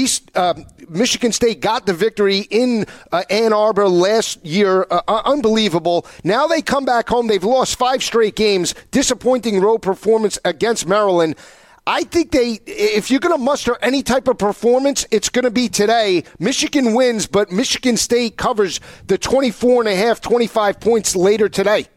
Michigan State got the victory in Ann Arbor last year. Unbelievable. Now they come back home. They've lost 5 straight games. Disappointing road performance against Maryland. I think if you're going to muster any type of performance, it's going to be today. Michigan wins, but Michigan State covers the 24.5, 25 points later today.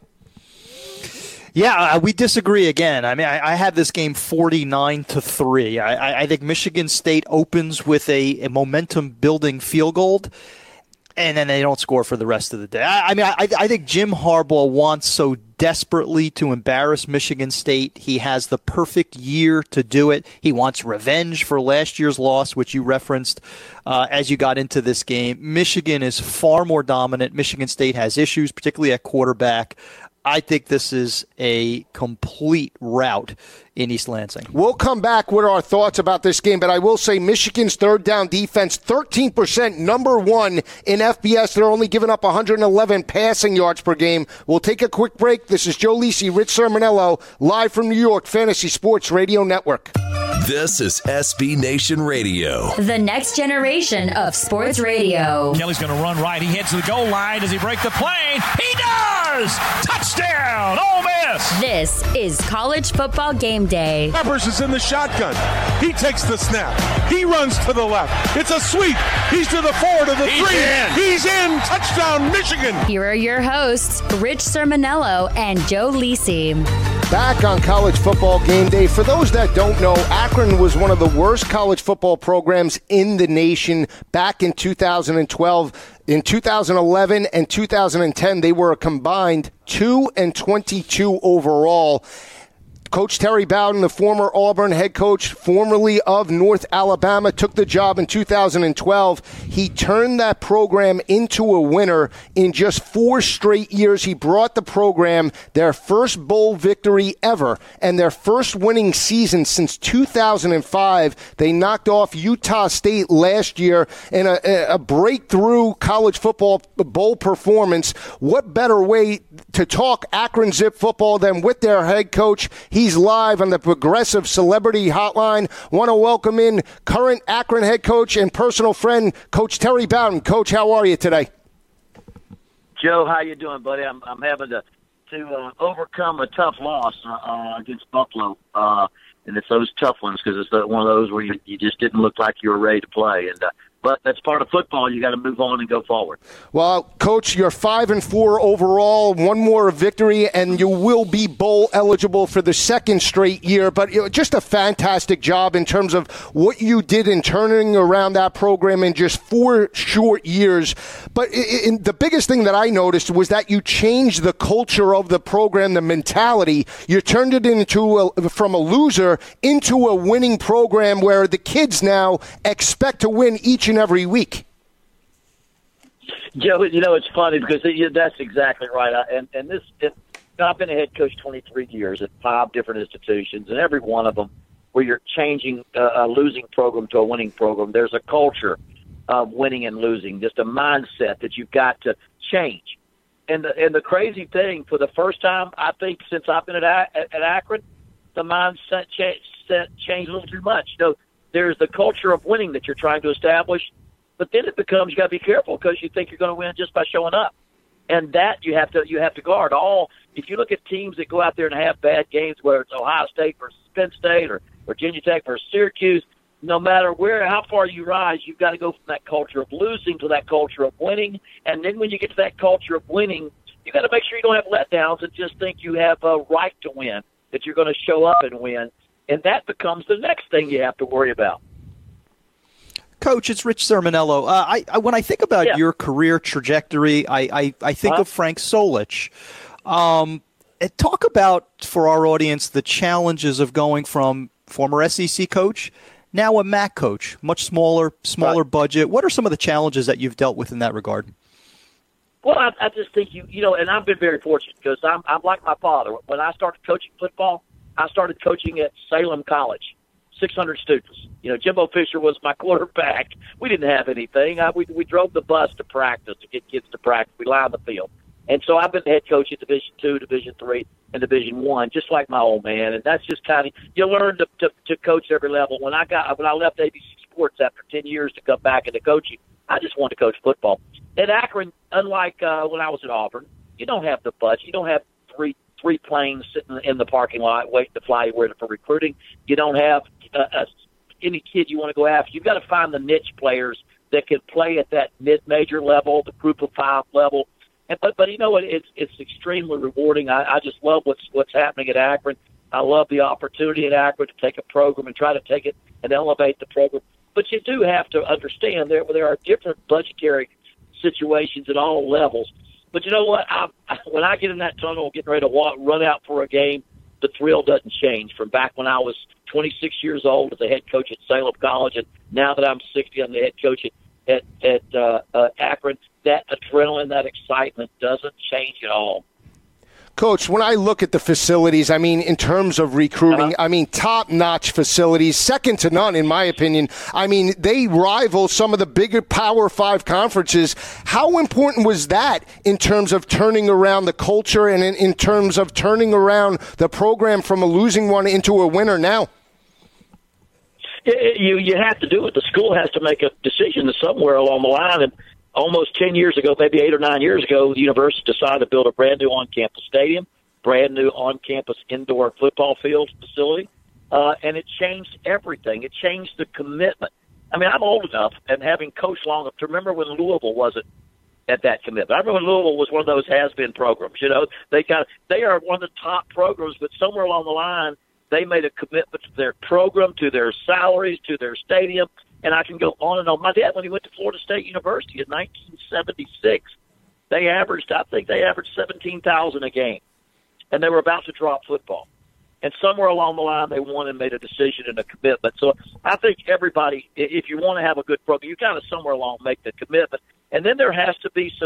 Yeah, we disagree again. I mean, I have this game 49-3. I think Michigan State opens with a momentum-building field goal, and then they don't score for the rest of the day. I think Jim Harbaugh wants so desperately to embarrass Michigan State. He has the perfect year to do it. He wants revenge for last year's loss, which you referenced as you got into this game. Michigan is far more dominant. Michigan State has issues, particularly at quarterback. I think this is a complete rout in East Lansing. We'll come back with our thoughts about this game, but I will say Michigan's third down defense, 13%, number 1 in FBS. They're only giving up 111 passing yards per game. We'll take a quick break. This is Joe Lisi, Rich Sermonello, live from New York, Fantasy Sports Radio Network. This is SB Nation Radio. The next generation of sports radio. Kelly's going to run right. He heads to the goal line. Does he break the plane? He does! Touchdown! Ole Miss! This is College Football Game Day. Peppers is in the shotgun. He takes the snap. He runs to the left. It's a sweep. He's to the 4, to the 3. He's in. Touchdown, Michigan. Here are your hosts, Rich Sermonello and Joe Lisi. Back on College Football Game Day. For those that don't know, Akron was one of the worst college football programs in the nation back in 2012. In 2011 and 2010, they were a combined 2-22 overall. Coach Terry Bowden, the former Auburn head coach, formerly of North Alabama, took the job in 2012. He turned that program into a winner in just 4 straight years. He brought the program their first bowl victory ever and their first winning season since 2005. They knocked off Utah State last year in a breakthrough college football bowl performance. What better way to talk Akron Zip football than with their head coach? He's live on the Progressive Celebrity Hotline. Want to welcome in current Akron head coach and personal friend, Coach Terry Bowden. Coach, how are you today? Joe, how you doing, buddy? I'm having to overcome a tough loss against Buffalo, and it's those tough ones because it's one of those where you just didn't look like you were ready to play, and but that's part of football. You got to move on and go forward. Well, Coach, you're 5-4 overall, one more victory, and you will be bowl eligible for the second straight year. But just a fantastic job in terms of what you did in turning around that program in just 4 short years. But the biggest thing that I noticed was that you changed the culture of the program, the mentality. You turned it from a loser into a winning program where the kids now expect to win each and every week. Joe, it's funny because that's exactly right. I've been a head coach 23 years at 5 different institutions, and every one of them where you're changing a losing program to a winning program, there's a culture of winning and losing, just a mindset that you've got to change. And the crazy thing, for the first time, I think, since I've been at Akron, the mindset changed a little too much. There's the culture of winning that you're trying to establish, but then it becomes you got to be careful because you think you're going to win just by showing up, and that you have to guard. If you look at teams that go out there and have bad games, whether it's Ohio State versus Penn State or Virginia Tech versus Syracuse, no matter how far you rise, you've got to go from that culture of losing to that culture of winning, and then when you get to that culture of winning, you got to make sure you don't have letdowns and just think you have a right to win, that you're going to show up and win. And that becomes the next thing you have to worry about. Coach, it's Rich Sermonello. When I think about your career trajectory, I think of Frank Solich. Talk about, for our audience, the challenges of going from former SEC coach, now a MAC coach, much smaller budget. What are some of the challenges that you've dealt with in that regard? Well, I just think and I've been very fortunate because I'm like my father. When I started coaching football, I started coaching at Salem College, 600 students. Jimbo Fisher was my quarterback. We didn't have anything. We drove the bus to practice to get kids to practice. We lined the field. And so I've been head coach at Division II, Division III, and Division I, just like my old man. And that's just kind of, you learn to coach every level. When I left ABC Sports after 10 years to come back into coaching, I just wanted to coach football. At Akron, unlike when I was at Auburn, you don't have the budget. You don't have three planes sitting in the parking lot waiting to fly you for recruiting. You don't have any kid you want to go after. You've got to find the niche players that can play at that mid-major level, the group of 5 level. But you know what? It's extremely rewarding. I just love what's happening at Akron. I love the opportunity at Akron to take a program and try to take it and elevate the program. But you do have to understand there are different budgetary situations at all levels. But you know what? When I get in that tunnel getting ready to run out for a game, the thrill doesn't change. From back when I was 26 years old as a head coach at Salem College, and now that I'm 60, I'm the head coach at Akron, that adrenaline, that excitement doesn't change at all. Coach, when I look at the facilities, in terms of recruiting, top-notch facilities, second to none, in my opinion. They rival some of the bigger Power 5 conferences. How important was that in terms of turning around the culture and in terms of turning around the program from a losing one into a winner now? You have to do it. The school has to make a decision somewhere along the line, and almost 10 years ago, maybe 8 or 9 years ago, the university decided to build a brand new on-campus stadium, brand new on-campus indoor football field facility, and it changed everything. It changed the commitment. I'm old enough and having coached long enough to remember when Louisville wasn't at that commitment. I remember when Louisville was one of those has-been programs. They are one of the top programs, but somewhere along the line, they made a commitment to their program, to their salaries, to their stadium. And I can go on and on. My dad, when he went to Florida State University in 1976, I think they averaged 17,000 a game. And they were about to drop football. And somewhere along the line, they won and made a decision and a commitment. So I think everybody, if you want to have a good program, you got to somewhere along make the commitment. And then there has to be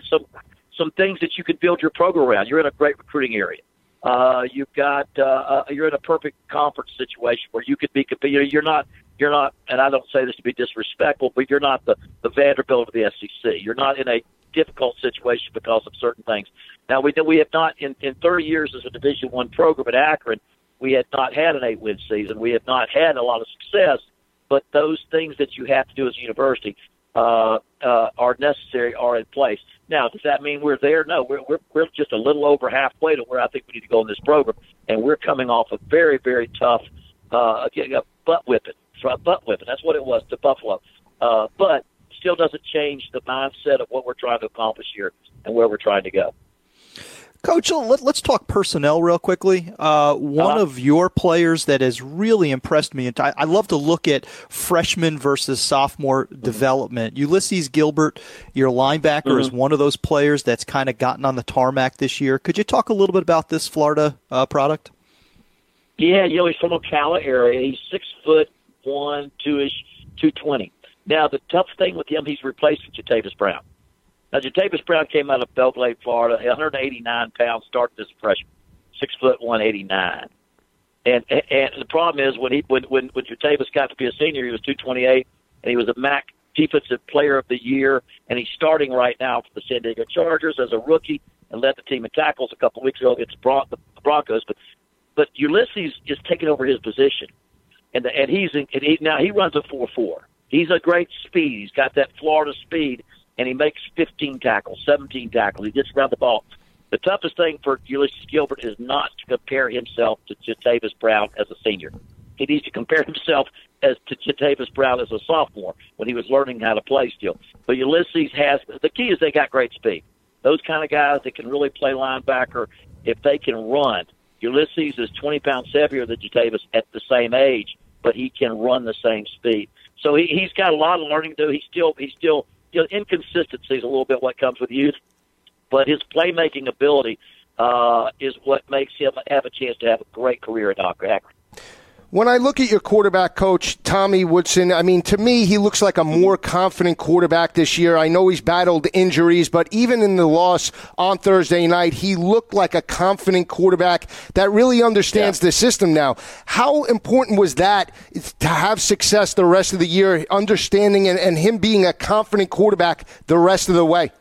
some things that you can build your program around. You're in a great recruiting area. You've got you're in a perfect conference situation where you could be competing. You're not, and I don't say this to be disrespectful, but you're not the Vanderbilt of the SEC. You're not in a difficult situation because of certain things. Now, we have not, in 30 years as a Division I program at Akron, we had not had an 8-win season. We have not had a lot of success, but those things that you have to do as a university are necessary, are in place. Now, does that mean we're there? No, we're just a little over halfway to where I think we need to go in this program, and we're coming off a very, very tough butt whipping. That's what it was to Buffalo. But still doesn't change the mindset of what we're trying to accomplish here and where we're trying to go. Coach, let's talk personnel real quickly. One of your players that has really impressed me, and I love to look at freshman versus sophomore development. Ulysses Gilbert, your linebacker, is one of those players that's kind of gotten on the tarmac this year. Could you talk a little bit about this Florida product? Yeah, he's from Ocala area. He's 6'1", 2-ish, 220. Now, the tough thing with him, he's replaced with Jatavis Brown. Now, Jatavis Brown came out of Belgrade, Florida, 189 pounds, started as a freshman, 6'1", 189. And the problem is when Jatavis got to be a senior, he was 228, and he was a MAC Defensive Player of the Year, and he's starting right now for the San Diego Chargers as a rookie and led the team in tackles a couple of weeks ago against the Broncos. But Ulysses is taking over his position, and now he runs a 4.4. He's a great speed. He's got that Florida speed. And he makes 15 tackles, 17 tackles. He gets around the ball. The toughest thing for Ulysses Gilbert is not to compare himself to Jatavis Brown as a senior. He needs to compare himself to Jatavis Brown as a sophomore when he was learning how to play still. But Ulysses the key is they got great speed. Those kind of guys that can really play linebacker, if they can run. Ulysses is 20 pounds heavier than Jatavis at the same age, but he can run the same speed. So he's got a lot of learning to do. He's still inconsistency is a little bit what comes with youth, but his playmaking ability is what makes him have a chance to have a great career at Akron. When I look at your quarterback coach, Tommy Woodson, I mean, to me, he looks like a more confident quarterback this year. I know he's battled injuries, but even in the loss on Thursday night, he looked like a confident quarterback that really understands the system now. How important was that to have success the rest of the year, understanding and him being a confident quarterback the rest of the way?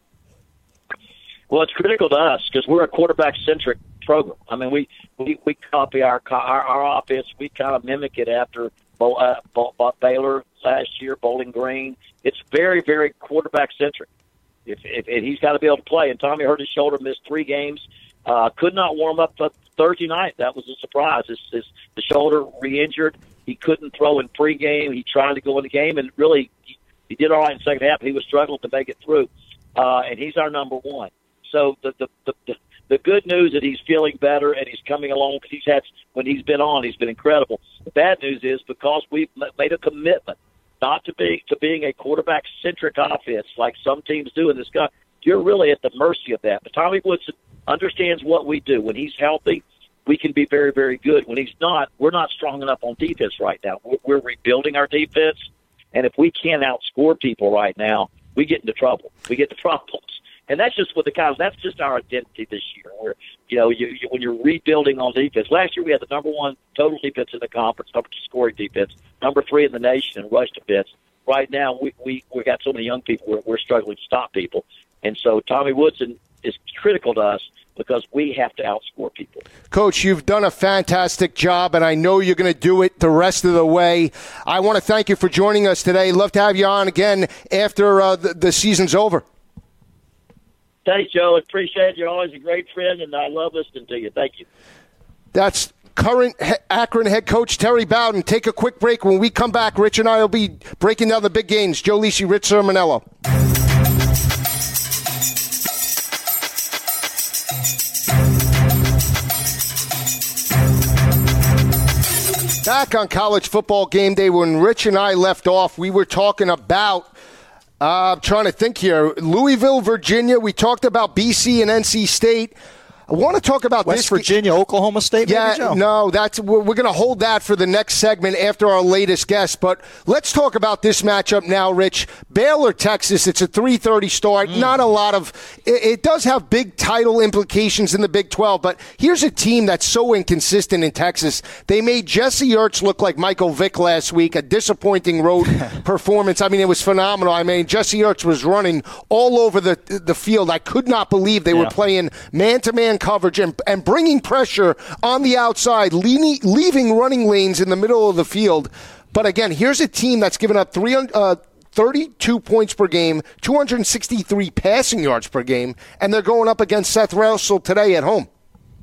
Well, it's critical to us because we're a quarterback-centric program. I mean, we copy our offense. We kind of mimic it after Baylor last year, Bowling Green. It's very, very quarterback-centric. If he's got to be able to play. And Tommy hurt his shoulder, missed 3 games, could not warm up Thursday night. That was a surprise. The shoulder re-injured. He couldn't throw in pregame. He tried to go in the game, and really he did all right in the second half. He was struggling to make it through, and he's our number one. So the good news is that he's feeling better and he's coming along because when he's been on, he's been incredible. The bad news is because we've made a commitment not to being a quarterback-centric offense like some teams do in this country, you're really at the mercy of that. But Tommy Woodson understands what we do. When he's healthy, we can be very, very good. When he's not, we're not strong enough on defense right now. We're rebuilding our defense, and if we can't outscore people right now, we get into trouble. We get into problems. And that's just what that's just our identity this year. Where when you're rebuilding on defense. Last year we had the number 1 total defense in the conference, number 2 scoring defense, number 3 in the nation in rush defense. Right now we got so many young people we're struggling to stop people, and so Tommy Woodson is critical to us because we have to outscore people. Coach, you've done a fantastic job, and I know you're going to do it the rest of the way. I want to thank you for joining us today. Love to have you on again after the season's over. Thanks, Joe. Appreciate it. You're always a great friend, and I love listening to you. Thank you. That's current Akron head coach Terry Bowden. Take a quick break. When we come back, Rich and I will be breaking down the big games. Joe Lisi, Rich Cirminiello. Back on College Football Game Day, when Rich and I left off, we were talking about I'm trying to think here. Louisville, Virginia. We talked about BC and NC State. I want to talk about West Virginia, Oklahoma State. Yeah, maybe, Joe? No, we're going to hold that for the next segment after our latest guest. But let's talk about this matchup now, Rich. Baylor, Texas. It's a 3:30 start. Not a lot of. It does have big title implications in the Big 12. But here's a team that's so inconsistent in Texas. They made Jesse Ertz look like Michael Vick last week. A disappointing road performance. I mean, it was phenomenal. I mean, Jesse Ertz was running all over the field. I could not believe they were playing man-to-man coverage and bringing pressure on the outside, leaving running lanes in the middle of the field. But again, here's a team that's given up 32 points per game, 263 passing yards per game, and they're going up against Seth Russell today at home.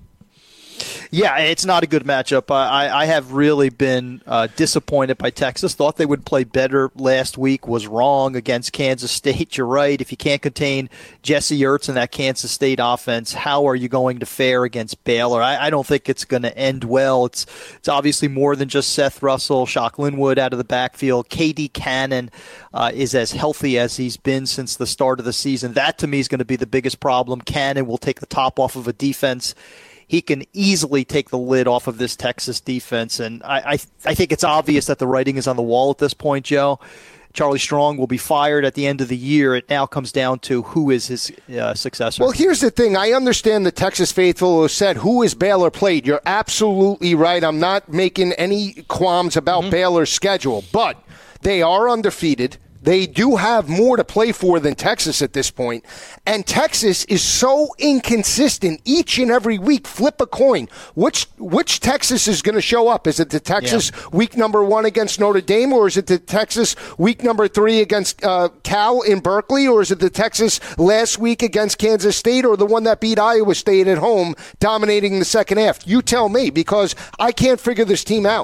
Yeah, it's not a good matchup. I have really been disappointed by Texas. Thought they would play better last week. Was wrong against Kansas State. You're right. If you can't contain Jesse Ertz in that Kansas State offense, how are you going to fare against Baylor? I don't think it's going to end well. It's obviously more than just Seth Russell. Shock Linwood out of the backfield. KD Cannon is as healthy as he's been since the start of the season. That, to me, is going to be the biggest problem. Cannon will take the top off of a defense. He can easily take the lid off of this Texas defense, and I think it's obvious that the writing is on the wall at this point, Joe. Charlie Strong will be fired at the end of the year. It now comes down to who is his successor. Well, here's the thing. I understand the Texas faithful who said, who is Baylor played? You're absolutely right. I'm not making any qualms about Baylor's schedule, but they are undefeated. They do have more to play for than Texas at this point. And Texas is so inconsistent each and every week. Flip a coin. Which Texas is going to show up? Is it the Texas week number 1 against Notre Dame, or is it the Texas week number 3 against Cal in Berkeley, or is it the Texas last week against Kansas State, or the one that beat Iowa State at home, dominating the second half? You tell me, because I can't figure this team out.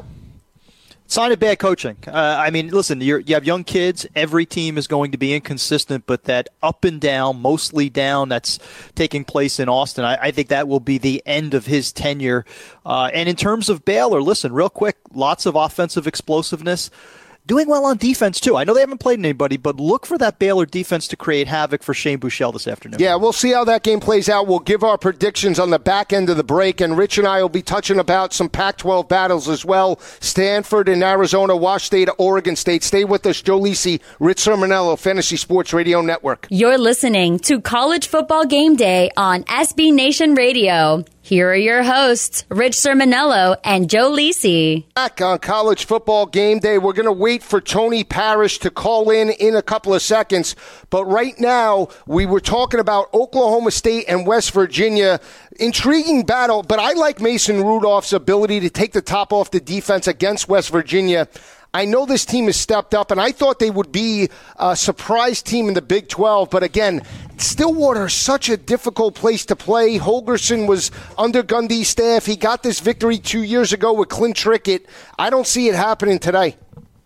Sign of bad coaching. I mean, listen, you have young kids. Every team is going to be inconsistent, but that up and down, mostly down, that's taking place in Austin, I think that will be the end of his tenure. And in terms of Baylor, listen, real quick, lots of offensive explosiveness. Doing well on defense, too. I know they haven't played anybody, but look for that Baylor defense to create havoc for Shane Buechele this afternoon. Yeah, we'll see how that game plays out. We'll give our predictions on the back end of the break, and Rich and I will be touching about some Pac-12 battles as well. Stanford and Arizona, Wash State, Oregon State. Stay with us. Joe Lisi, Rich Sermonello, Fantasy Sports Radio Network. You're listening to College Football Game Day on SB Nation Radio. Here are your hosts, Rich Sermonello and Joe Lisi. Back on College Football Game Day, we're going to wait for Tony Parrish to call in a couple of seconds. But right now, we were talking about Oklahoma State and West Virginia. Intriguing battle, but I like Mason Rudolph's ability to take the top off the defense against West Virginia. I know this team has stepped up, and I thought they would be a surprise team in the Big 12. But again, Stillwater is such a difficult place to play. Holgorsen was under Gundy's staff. He got this victory 2 years ago with Clint Trickett. I don't see it happening today.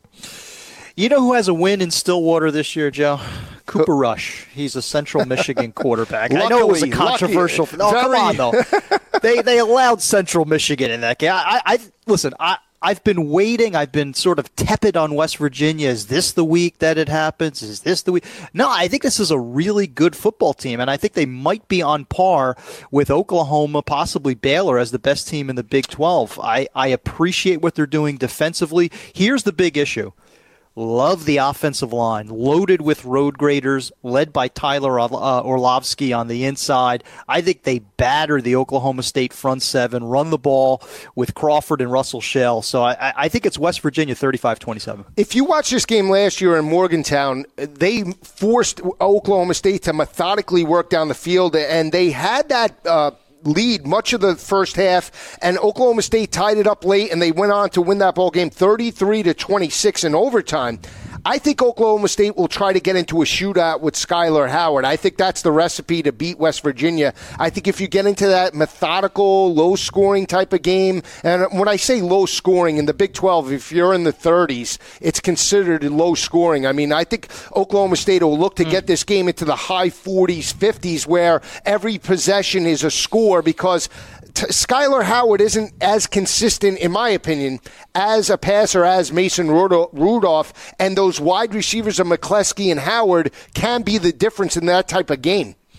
You know who has a win in Stillwater this year, Joe? Cooper Rush. He's a Central Michigan quarterback. Luckily, I know it was a controversial. Oh, come on, though. They allowed Central Michigan in that game. Listen. I've been waiting. I've been sort of tepid on West Virginia. Is this the week that it happens? Is this the week? No, I think this is a really good football team, and I think they might be on par with Oklahoma, possibly Baylor, as the best team in the Big 12. I appreciate what they're doing defensively. Here's the big issue. Love the offensive line, loaded with road graders, led by Tyler Orlovsky on the inside. I think they batter the Oklahoma State front seven, run the ball with Crawford and Russell Shell. So I think it's West Virginia 35-27. If you watch this game last year in Morgantown, they forced Oklahoma State to methodically work down the field, and they had that lead much of the first half, and Oklahoma State tied it up late, and they went on to win that ball game 33-26 in overtime. I think Oklahoma State will try to get into a shootout with Skylar Howard. I think that's the recipe to beat West Virginia. I think if you get into that methodical, low-scoring type of game, and when I say low-scoring, in the Big 12, if you're in the 30s, it's considered low-scoring. I mean, I think Oklahoma State will look to get this game into the high 40s, 50s, where every possession is a score, because Skylar Howard isn't as consistent, in my opinion, as a passer as Mason Rudolph, and those wide receivers of McCleskey and Howard can be the difference in that type of game.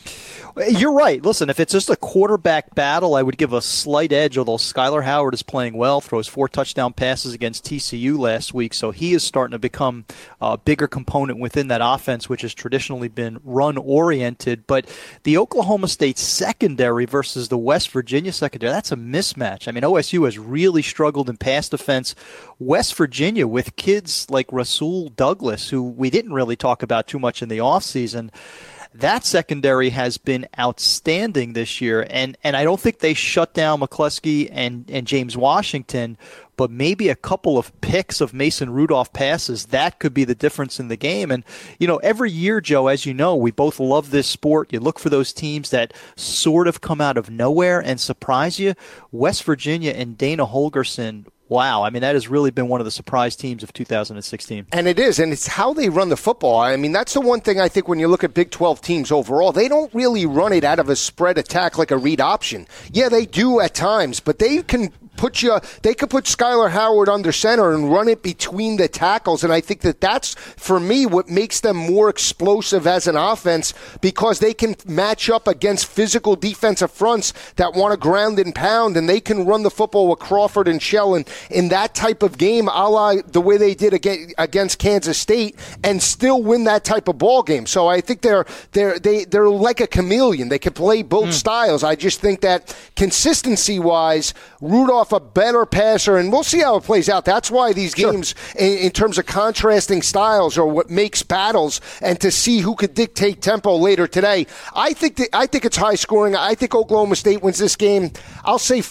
You're right. Listen, if it's just a quarterback battle, I would give a slight edge, although Skyler Howard is playing well, throws 4 touchdown passes against TCU last week, so he is starting to become a bigger component within that offense, which has traditionally been run-oriented. But the Oklahoma State secondary versus the West Virginia secondary, that's a mismatch. I mean, OSU has really struggled in pass defense. West Virginia, with kids like Rasul Douglas, who we didn't really talk about too much in the offseason, that secondary has been outstanding this year, and I don't think they shut down McCluskey and James Washington, but maybe a couple of picks of Mason Rudolph passes, that could be the difference in the game. And, every year, Joe, as you know, we both love this sport. You look for those teams that sort of come out of nowhere and surprise you. West Virginia and Dana Holgorsen, wow. I mean, that has really been one of the surprise teams of 2016. And it is, and it's how they run the football. I mean, that's the one thing I think when you look at Big 12 teams overall, they don't really run it out of a spread attack like a read option. Yeah, they do at times, but they can put Skyler Howard under center and run it between the tackles, and I think that's, for me, what makes them more explosive as an offense, because they can match up against physical defensive fronts that want to ground and pound, and they can run the football with Crawford and Shell, and in that type of game, a la the way they did against Kansas State, and still win that type of ball game. So I think they're like a chameleon. They can play both styles. I just think that consistency-wise, Rudolph a better passer, and we'll see how it plays out. That's why these games, in terms of contrasting styles, are what makes battles, and to see who could dictate tempo later today. I think it's high scoring. I think Oklahoma State wins this game. I'll say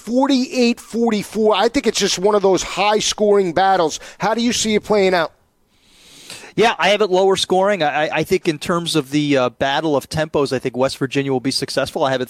48-44. I think it's just one of those high scoring battles. How do you see it playing out? Yeah, I have it lower scoring. I think in terms of the battle of tempos, I think West Virginia will be successful. I have it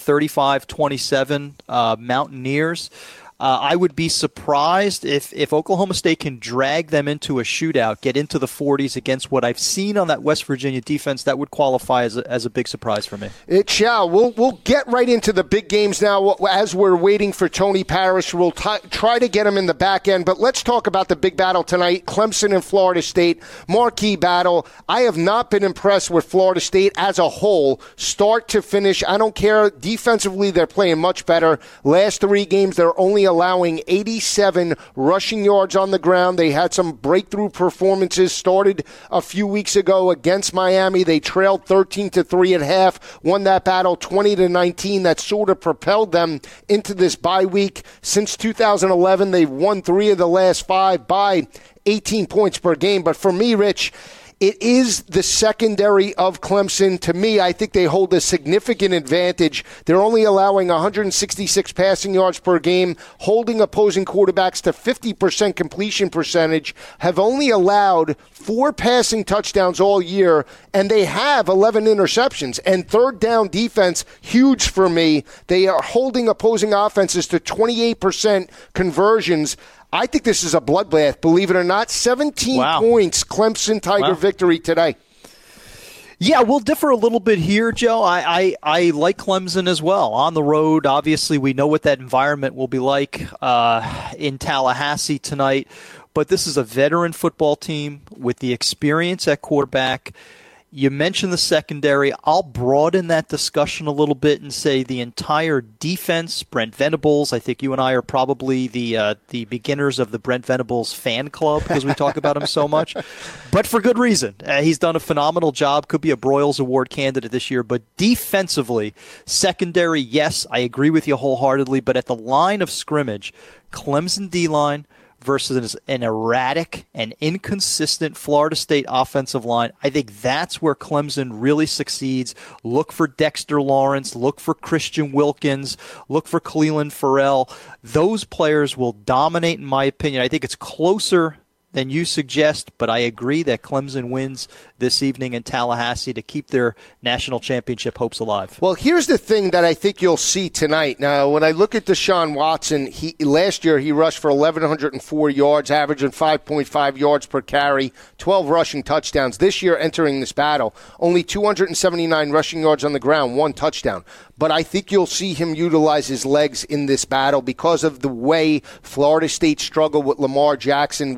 35-27 Mountaineers. I would be surprised if Oklahoma State can drag them into a shootout, get into the 40s against what I've seen on that West Virginia defense. That would qualify as a big surprise for me. It shall. We'll get right into the big games now as we're waiting for Tony Parrish. We'll try to get him in the back end, but let's talk about the big battle tonight, Clemson and Florida State, marquee battle. I have not been impressed with Florida State as a whole, start to finish. I don't care. Defensively, they're playing much better. Last 3 games, they're only allowing 87 rushing yards on the ground. They had some breakthrough performances, started a few weeks ago against Miami. They trailed 13-3 at half, won that battle 20-19. That sort of propelled them into this bye week. Since 2011, they've won 3 of the last 5 by 18 points per game. But for me, Rich, it is the secondary of Clemson. To me, I think they hold a significant advantage. They're only allowing 166 passing yards per game, holding opposing quarterbacks to 50% completion percentage, have only allowed 4 passing touchdowns all year, and they have 11 interceptions. And third down defense, huge for me. They are holding opposing offenses to 28% conversions. I think this is a bloodbath, believe it or not. 17 points, Clemson Tiger victory today. Yeah, we'll differ a little bit here, Joe. I like Clemson as well. On the road, obviously, we know what that environment will be like in Tallahassee tonight. But this is a veteran football team with the experience at quarterback. You mentioned the secondary. I'll broaden that discussion a little bit and say the entire defense, Brent Venables. I think you and I are probably the beginners of the Brent Venables fan club because we talk about him so much, but for good reason. He's done a phenomenal job. Could be a Broyles Award candidate this year, but defensively, secondary, yes, I agree with you wholeheartedly, but at the line of scrimmage, Clemson D-line versus an erratic and inconsistent Florida State offensive line. I think that's where Clemson really succeeds. Look for Dexter Lawrence. Look for Christian Wilkins. Look for Cleveland Farrell. Those players will dominate, in my opinion. I think it's closer than you suggest, but I agree that Clemson wins this evening in Tallahassee to keep their national championship hopes alive. Well, here's the thing that I think you'll see tonight. Now, when I look at Deshaun Watson, last year he rushed for 1,104 yards, averaging 5.5 yards per carry, 12 rushing touchdowns. This year, entering this battle, only 279 rushing yards on the ground, 1 touchdown. But I think you'll see him utilize his legs in this battle because of the way Florida State struggled with Lamar Jackson week number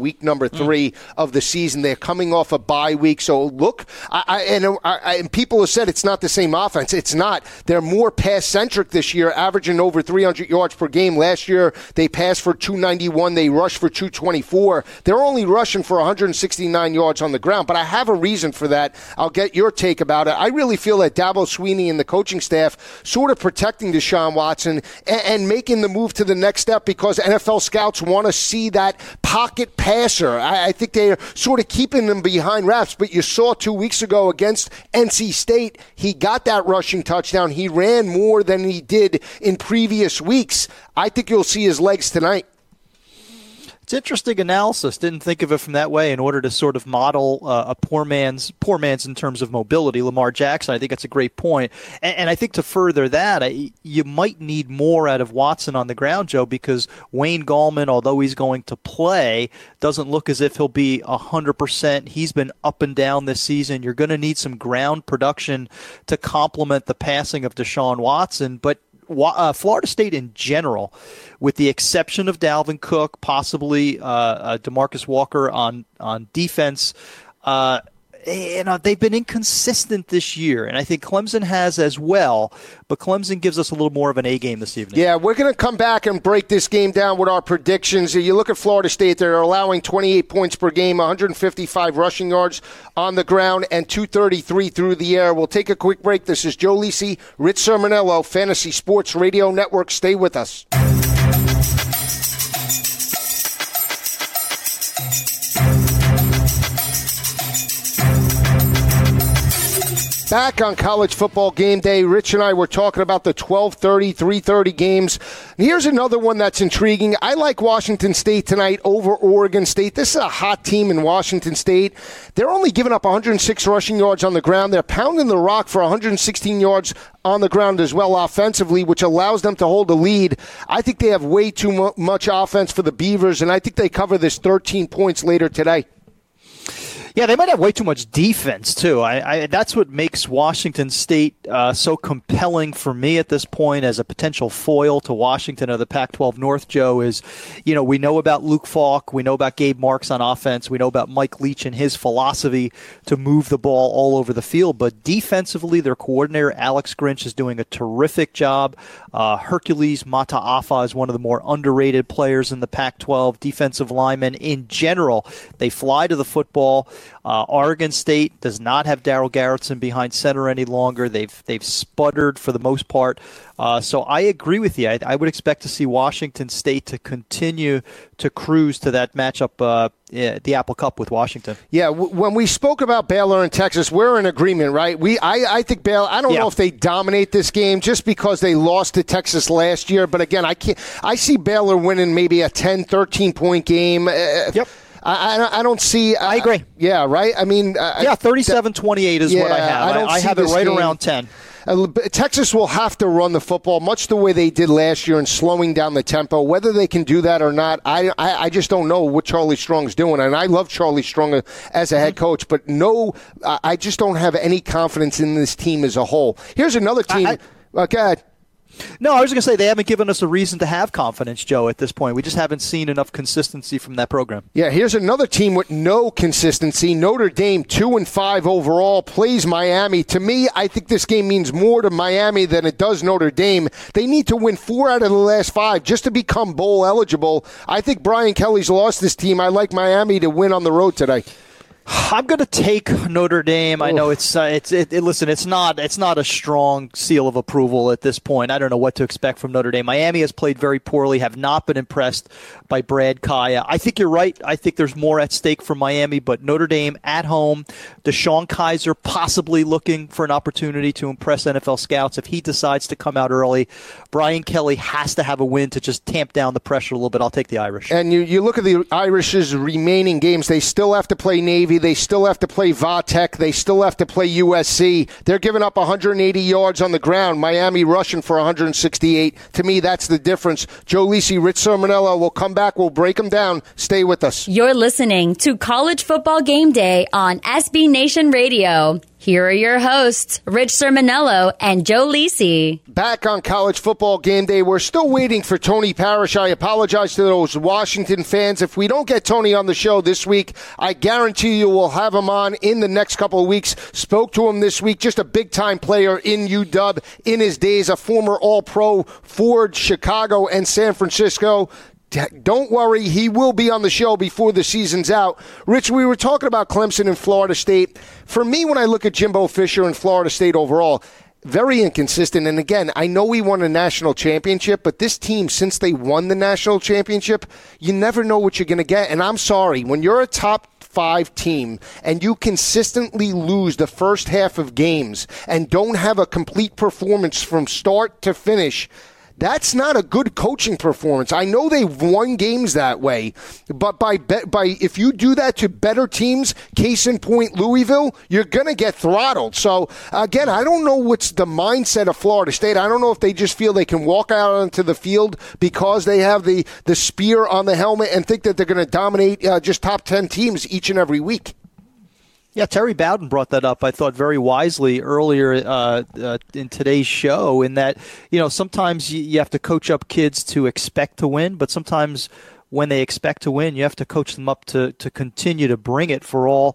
number 3 of the season. They're coming off a bye week. So look, and people have said it's not the same offense. It's not. They're more pass-centric this year, averaging over 300 yards per game. Last year, they passed for 291. They rushed for 224. They're only rushing for 169 yards on the ground. But I have a reason for that. I'll get your take about it. I really feel that Dabo Swinney and the coaching staff sort of protecting Deshaun Watson and making the move to the next step because NFL scouts want to see that pocket passer. I think they're sort of keeping them behind wraps, but you saw 2 weeks ago against NC State, he got that rushing touchdown. He ran more than he did in previous weeks. I think you'll see his legs tonight. It's interesting analysis. Didn't think of it from that way in order to sort of model a poor man's in terms of mobility. Lamar Jackson, I think that's a great point. And I think to further that, you might need more out of Watson on the ground, Joe, because Wayne Gallman, although he's going to play, doesn't look as if he'll be 100%. He's been up and down this season. You're going to need some ground production to complement the passing of Deshaun Watson. But Florida State in general, with the exception of Dalvin Cook, possibly DeMarcus Walker on defense, they've been inconsistent this year, and I think Clemson has as well, but Clemson gives us a little more of an A game this evening. Yeah, we're going to come back and break this game down with our predictions. You look at Florida State, they're allowing 28 points per game, 155 rushing yards on the ground, and 233 through the air. We'll take a quick break. This is Joe Lisi, Rich Sermonello, Fantasy Sports Radio Network. Stay with us. Back on College Football Game Day, Rich and I were talking about the 12:30, 3:30 games. And here's another one that's intriguing. I like Washington State tonight over Oregon State. This is a hot team in Washington State. They're only giving up 106 rushing yards on the ground. They're pounding the rock for 116 yards on the ground as well offensively, which allows them to hold a lead. I think they have way too much offense for the Beavers, and I think they cover this 13 points later today. Yeah, they might have way too much defense, too. That's what makes Washington State so compelling for me at this point as a potential foil to Washington of the Pac-12 North, Joe, is, we know about Luke Falk. We know about Gabe Marks on offense. We know about Mike Leach and his philosophy to move the ball all over the field. But defensively, their coordinator, Alex Grinch, is doing a terrific job. Hercules Mataafa is one of the more underrated players in the Pac-12. Defensive linemen in general, they fly to the football. Oregon State does not have Darryl Garretson behind center any longer. They've sputtered for the most part. So I agree with you. I would expect to see Washington State to continue to cruise to that matchup, the Apple Cup with Washington. Yeah, when we spoke about Baylor and Texas, we're in agreement, right? I think Baylor, I don't know if they dominate this game just because they lost to Texas last year. But again, I see Baylor winning maybe a 10, 13-point game. Yep. I don't see. I agree. Yeah, right? I mean. 37-28 is what I have. I have it right around 10. Texas will have to run the football much the way they did last year in slowing down the tempo. Whether they can do that or not, I just don't know what Charlie Strong's doing. And I love Charlie Strong as a head coach, but I just don't have any confidence in this team as a whole. Here's another team. Go ahead. No, I was going to say they haven't given us a reason to have confidence, Joe, at this point. We just haven't seen enough consistency from that program. Yeah, here's another team with no consistency. Notre Dame, 2-5 overall, plays Miami. To me, I think this game means more to Miami than it does Notre Dame. They need to win 4 out of the last 5 just to become bowl eligible. I think Brian Kelly's lost this team. I like Miami to win on the road today. I'm going to take Notre Dame. I know listen, it's not a strong seal of approval at this point. I don't know what to expect from Notre Dame. Miami has played very poorly, have not been impressed by Brad Kaya. I think you're right. I think there's more at stake for Miami, but Notre Dame at home, DeShone Kizer possibly looking for an opportunity to impress NFL scouts if he decides to come out early. Brian Kelly has to have a win to just tamp down the pressure a little bit. I'll take the Irish. And you look at the Irish's remaining games. They still have to play Navy. They still have to play Va-Tech. They still have to play USC. They're giving up 180 yards on the ground. Miami rushing for 168. To me, that's the difference. Joe Lisi, Rich Sermonello. We'll come back. We'll break them down. Stay with us. You're listening to College Football Game Day on SB Nation Radio. Here are your hosts, Rich Sermonello and Joe Lisi. Back on College Football Game Day, we're still waiting for Tony Parrish. I apologize to those Washington fans. If we don't get Tony on the show this week, I guarantee you we'll have him on in the next couple of weeks. Spoke to him this week, just a big-time player in UW in his days, a former All-Pro for Chicago and San Francisco. Don't worry, he will be on the show before the season's out. Rich, we were talking about Clemson and Florida State. For me, when I look at Jimbo Fisher and Florida State overall, very inconsistent. And again, I know we won a national championship, but this team, since they won the national championship, you never know what you're going to get. And I'm sorry, when you're a top 5 team and you consistently lose the first half of games and don't have a complete performance from start to finish, that's not a good coaching performance. I know they've won games that way, but by if you do that to better teams, case in point Louisville, you're going to get throttled. So, again, I don't know what's the mindset of Florida State. I don't know if they just feel they can walk out onto the field because they have the spear on the helmet and think that they're going to dominate just top 10 teams each and every week. Yeah, Terry Bowden brought that up, I thought, very wisely earlier in today's show, in that, sometimes you have to coach up kids to expect to win, but sometimes when they expect to win, you have to coach them up to continue to bring it for all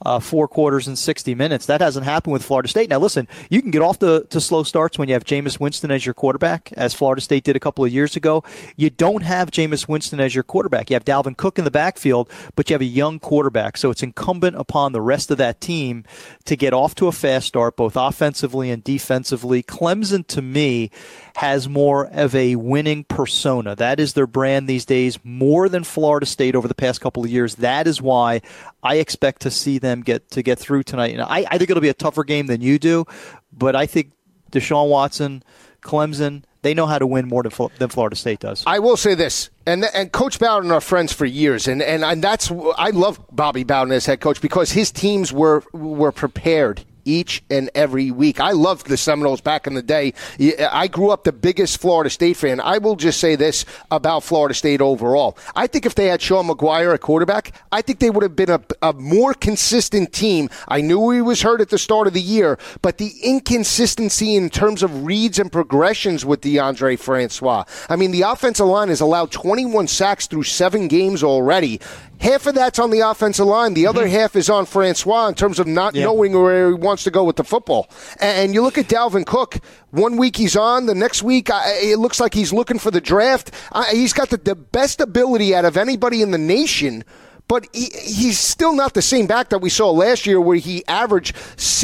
4 quarters and 60 minutes. That hasn't happened with Florida State. Now, listen, you can get off to slow starts when you have Jameis Winston as your quarterback, as Florida State did a couple of years ago. You don't have Jameis Winston as your quarterback. You have Dalvin Cook in the backfield, but you have a young quarterback. So it's incumbent upon the rest of that team to get off to a fast start, both offensively and defensively. Clemson, to me, has more of a winning persona. That is their brand these days, more than Florida State over the past couple of years. That is why I expect to see them get through tonight. I think it'll be a tougher game than you do, but I think Deshaun Watson, Clemson, they know how to win more than Florida State does. I will say this, and Coach Bowden are friends for years, and that's, I love Bobby Bowden as head coach because his teams were prepared each and every week. I loved the Seminoles back in the day. I grew up the biggest Florida State fan. I will just say this about Florida State overall. I think if they had Sean McGuire at quarterback, I think they would have been a more consistent team. I knew he was hurt at the start of the year, but the inconsistency in terms of reads and progressions with DeAndre Francois. I mean, the offensive line has allowed 21 sacks through 7 games already. Half of that's on the offensive line. The other half is on Francois in terms of not knowing where he wants to go with the football. And you look at Dalvin Cook, one week he's on, the next week it looks like he's looking for the draft. He's got the best ability out of anybody in the nation, but he's still not the same back that we saw last year where he averaged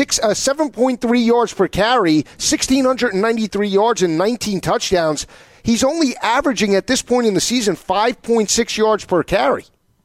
7.3 yards per carry, 1,693 yards and 19 touchdowns. He's only averaging at this point in the season 5.6 yards per carry.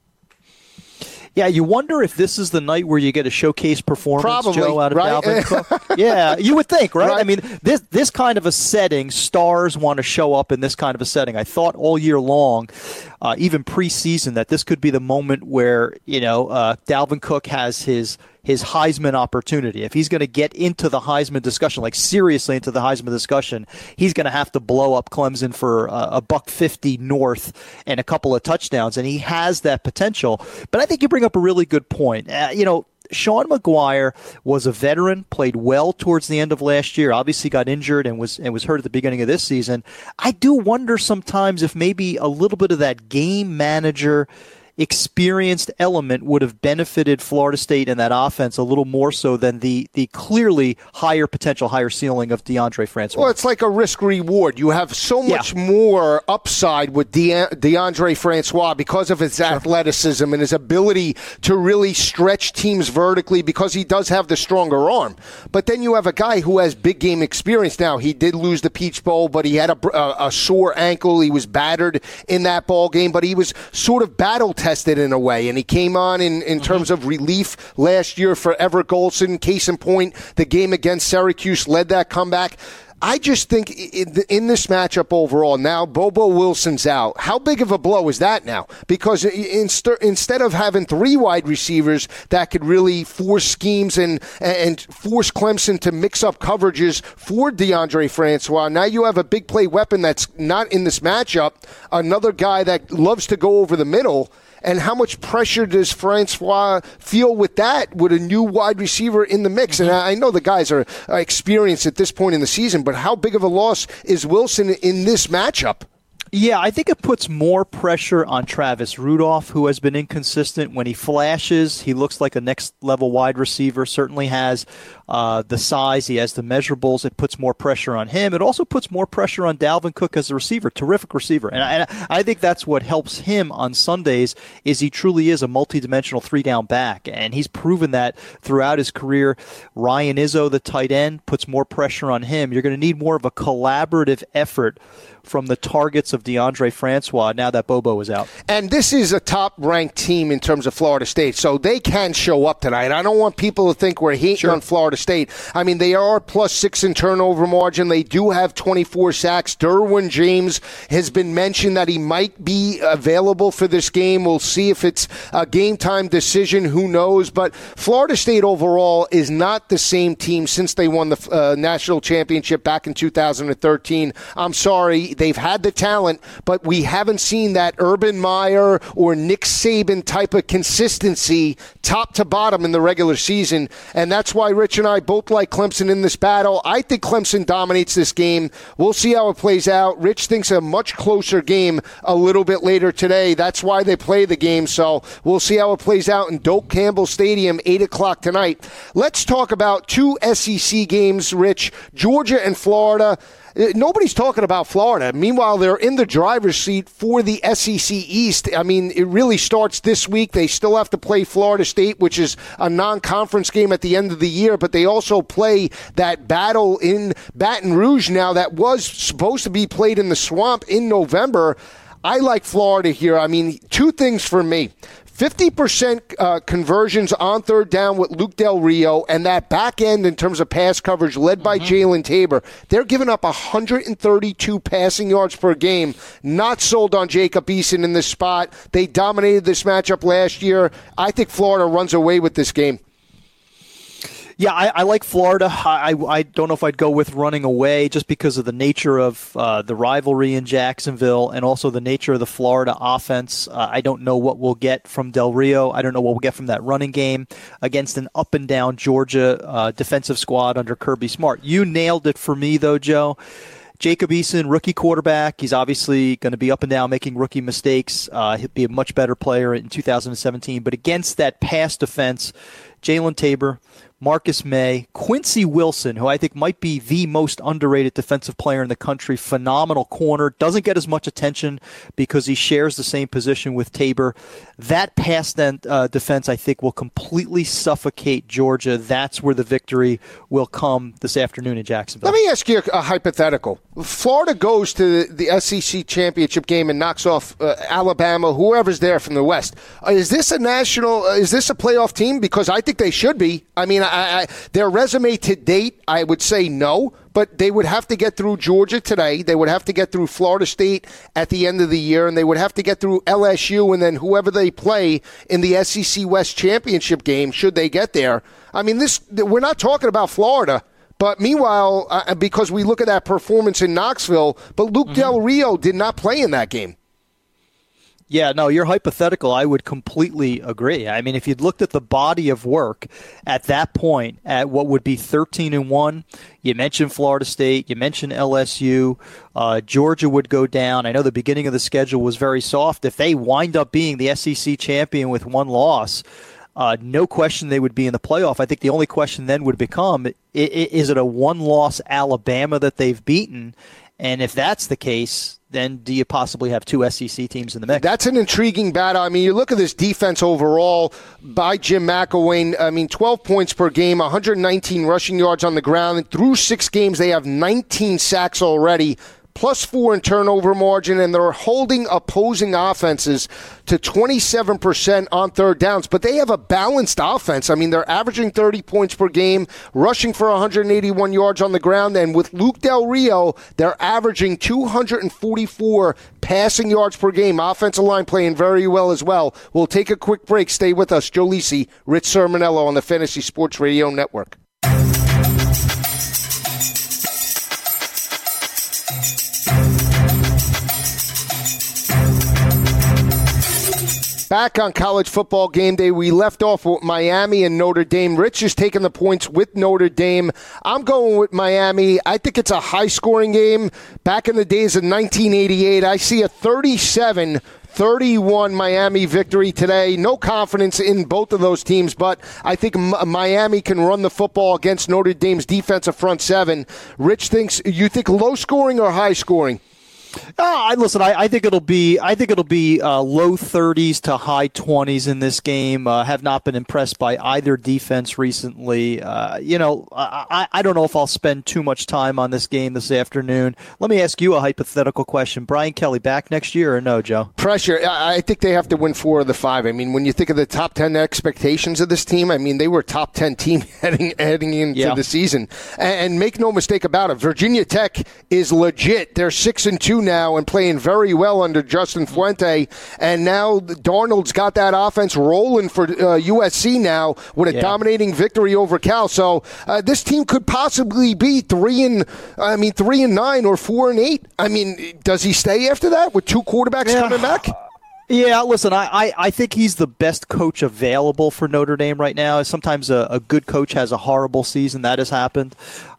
Yeah, you wonder if this is the night where you get a showcase performance, probably, Joe, out of right? Dalvin Cook. Yeah, you would think, right? I mean, this kind of a setting, stars want to show up in this kind of a setting. I thought all year long, even preseason, that this could be the moment where, Dalvin Cook has his Heisman opportunity. If he's going to get into the Heisman discussion, like seriously into the Heisman discussion, he's going to have to blow up Clemson for $150 north and a couple of touchdowns, and he has that potential. But I think you bring up a really good point. Sean McGuire was a veteran, played well towards the end of last year, obviously got injured and was hurt at the beginning of this season. I do wonder sometimes if maybe a little bit of that game manager experienced element would have benefited Florida State and that offense a little more so than the clearly higher potential, higher ceiling of DeAndre Francois. Well, it's like a risk-reward. You have so much more upside with DeAndre Francois because of his athleticism and his ability to really stretch teams vertically because he does have the stronger arm. But then you have a guy who has big game experience now. He did lose the Peach Bowl, but he had a sore ankle. He was battered in that ball game, but he was sort of battle-tested in a way, and he came on in terms of relief last year for Everett Golson. Case in point, the game against Syracuse led that comeback. I just think in this matchup overall, now Bobo Wilson's out. How big of a blow is that now? Because instead of having 3 wide receivers that could really force schemes and force Clemson to mix up coverages for DeAndre Francois, now you have a big play weapon that's not in this matchup, another guy that loves to go over the middle. and how much pressure does Francois feel with that, with a new wide receiver in the mix? And I know the guys are experienced at this point in the season, but how big of a loss is Wilson in this matchup? Yeah, I think it puts more pressure on Travis Rudolph, who has been inconsistent. When he flashes, he looks like a next-level wide receiver, certainly has the size, he has the measurables. It puts more pressure on him. It also puts more pressure on Dalvin Cook as a receiver, terrific receiver. And I think that's what helps him on Sundays is he truly is a multidimensional three-down back, and he's proven that throughout his career. Ryan Izzo, the tight end, puts more pressure on him. You're going to need more of a collaborative effort from the targets of DeAndre Francois now that Bobo is out. And this is a top-ranked team in terms of Florida State, so they can show up tonight. I don't want people to think we're hating on Florida State. I mean, they are +6 in turnover margin. They do have 24 sacks. Derwin James has been mentioned that he might be available for this game. We'll see if it's a game-time decision. Who knows? But Florida State overall is not the same team since they won the national championship back in 2013. I'm sorry. They've had the talent, but we haven't seen that Urban Meyer or Nick Saban type of consistency top to bottom in the regular season, and that's why Rich and I both like Clemson in this battle. I think Clemson dominates this game. We'll see how it plays out. Rich thinks a much closer game a little bit later today. That's why they play the game, so we'll see how it plays out in Doak Campbell Stadium, 8 o'clock tonight. Let's talk about two SEC games, Rich. Georgia and Florida. Nobody's talking about Florida. Meanwhile, they're in the driver's seat for the SEC East. I mean, it really starts this week. They still have to play Florida State, which is a non-conference game at the end of the year, but they also play that battle in Baton Rouge now that was supposed to be played in the Swamp in November. I like Florida here. I mean, two things for me. 50% conversions on third down with Luke Del Rio, and that back end in terms of pass coverage led by Jalen Tabor. They're giving up 132 passing yards per game. Not sold on Jacob Eason in this spot. They dominated this matchup last year. I think Florida runs away with this game. Yeah, I like Florida. I don't know if I'd go with running away just because of the nature of the rivalry in Jacksonville and also the nature of the Florida offense. I don't know what we'll get from Del Rio. I don't know what we'll get from that running game against an up-and-down Georgia defensive squad under Kirby Smart. You nailed it for me, though, Joe. Jacob Eason, rookie quarterback. He's obviously going to be up and down making rookie mistakes. He'll be a much better player in 2017. But against that pass defense, Jalen Tabor, Marcus May, Quincy Wilson, who I think might be the most underrated defensive player in the country, phenomenal corner, doesn't get as much attention because he shares the same position with Tabor. That pass defense, I think, will completely suffocate Georgia. That's where the victory will come this afternoon in Jacksonville. Let me ask you a hypothetical. Florida goes to the SEC championship game and knocks off Alabama, whoever's there from the West. Is this a playoff team? Because I think they should be. I mean, their resume to date, I would say no, but they would have to get through Georgia today. They would have to get through Florida State at the end of the year, and they would have to get through LSU and then whoever they play in the SEC West championship game, should they get there. I mean, we're not talking about Florida. But meanwhile, because we look at that performance in Knoxville, but Luke Del Rio did not play in that game. Yeah, no, you're hypothetical. I would completely agree. I mean, if you'd looked at the body of work at that point, at what would be 13-1, you mentioned Florida State, you mentioned LSU, Georgia would go down. I know the beginning of the schedule was very soft. If they wind up being the SEC champion with one loss, no question they would be in the playoff. I think the only question then would become, is it a one-loss Alabama that they've beaten? And if that's the case, then do you possibly have two SEC teams in the mix? That's an intriguing battle. I mean, you look at this defense overall by Jim McElwain. I mean, 12 points per game, 119 rushing yards on the ground. And through 6 games, they have 19 sacks already, +4 in turnover margin, and they're holding opposing offenses to 27% on third downs. But they have a balanced offense. I mean, they're averaging 30 points per game, rushing for 181 yards on the ground, and with Luke Del Rio, they're averaging 244 passing yards per game. Offensive line playing very well as well. We'll take a quick break. Stay with us. Joe Lisi, Rich Sermonello on the Fantasy Sports Radio Network. Back on College Football Game Day, we left off with Miami and Notre Dame. Rich is taking the points with Notre Dame. I'm going with Miami. I think it's a high-scoring game. Back in the days of 1988, I see a 37-31 Miami victory today. No confidence in both of those teams, but I think Miami can run the football against Notre Dame's defensive front seven. Rich you think low scoring or high scoring? Listen, I think it'll be low 30s to high 20s in this game. Have not been impressed by either defense recently. I don't know if I'll spend too much time on this game this afternoon. Let me ask you a hypothetical question. Brian Kelly back next year or no, Joe? Pressure. I think they have to win 4 of the 5. I mean, when you think of the top 10 expectations of this team, I mean, they were a top 10 team heading into the season. And make no mistake about it, Virginia Tech is legit. They're 6-2 now and playing very well under Justin Fuente, and now Darnold's got that offense rolling for USC now with a dominating victory over Cal. So this team could possibly be 3-9 or 4-8. I mean, does he stay after that with 2 quarterbacks coming back? Yeah, listen, I think he's the best coach available for Notre Dame right now. Sometimes a good coach has a horrible season. That has happened.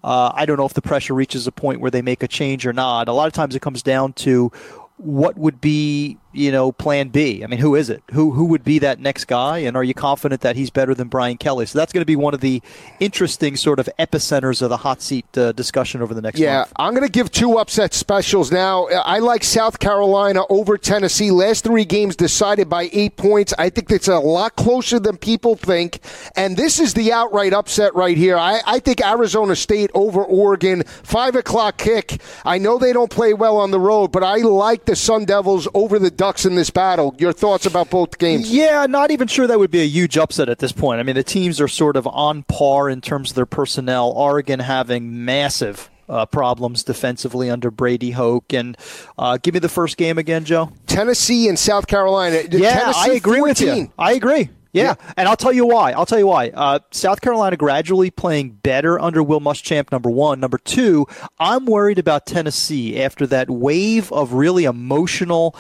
I don't know if the pressure reaches a point where they make a change or not. A lot of times it comes down to what would be, plan B. I mean, who is it? Who would be that next guy? And are you confident that he's better than Brian Kelly? So that's going to be one of the interesting sort of epicenters of the hot seat discussion over the next month. Yeah, I'm going to give 2 upset specials now. I like South Carolina over Tennessee. Last 3 games decided by 8 points. I think it's a lot closer than people think. And this is the outright upset right here. I think Arizona State over Oregon, 5 o'clock kick. I know they don't play well on the road, but I like the Sun Devils over the Ducks in this battle. Your thoughts about both games? Yeah, not even sure that would be a huge upset at this point. I mean, the teams are sort of on par in terms of their personnel. Oregon having massive problems defensively under Brady Hoke. And give me the first game again, Joe. Tennessee and South Carolina. Yeah, Tennessee, I agree 14. With you. I agree. Yeah, and I'll tell you why. South Carolina gradually playing better under Will Muschamp, number 1. Number 2, I'm worried about Tennessee after that wave of really emotional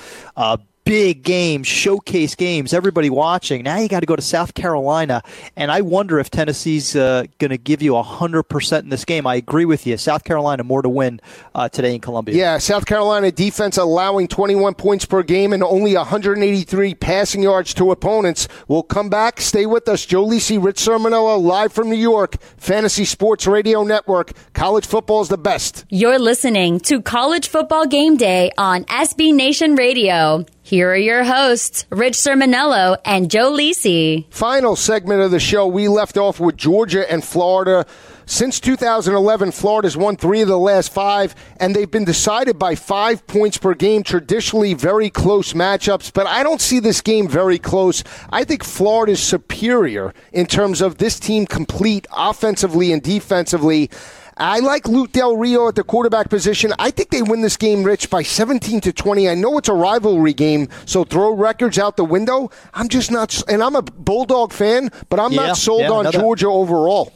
big games, showcase games, everybody watching. Now you got to go to South Carolina, and I wonder if Tennessee's going to give you 100% in this game. I agree with you. South Carolina more to win today in Columbia. Yeah, South Carolina defense allowing 21 points per game and only 183 passing yards to opponents. We'll come back. Stay with us. Joe Lisi, Rich Sermonello, live from New York. Fantasy Sports Radio Network. College football is the best. You're listening to College Football Game Day on SB Nation Radio. Here are your hosts, Rich Sermonello and Joe Lisi. Final segment of the show, we left off with Georgia and Florida. Since 2011, Florida's won 3 of the last 5, and they've been decided by 5 points per game, traditionally very close matchups. But I don't see this game very close. I think Florida's superior in terms of this team complete offensively and defensively. I like Luke Del Rio at the quarterback position. I think they win this game, Rich, by 17-20. I know it's a rivalry game, so throw records out the window. I'm just not, and I'm a Bulldog fan, but I'm not sold on Georgia overall.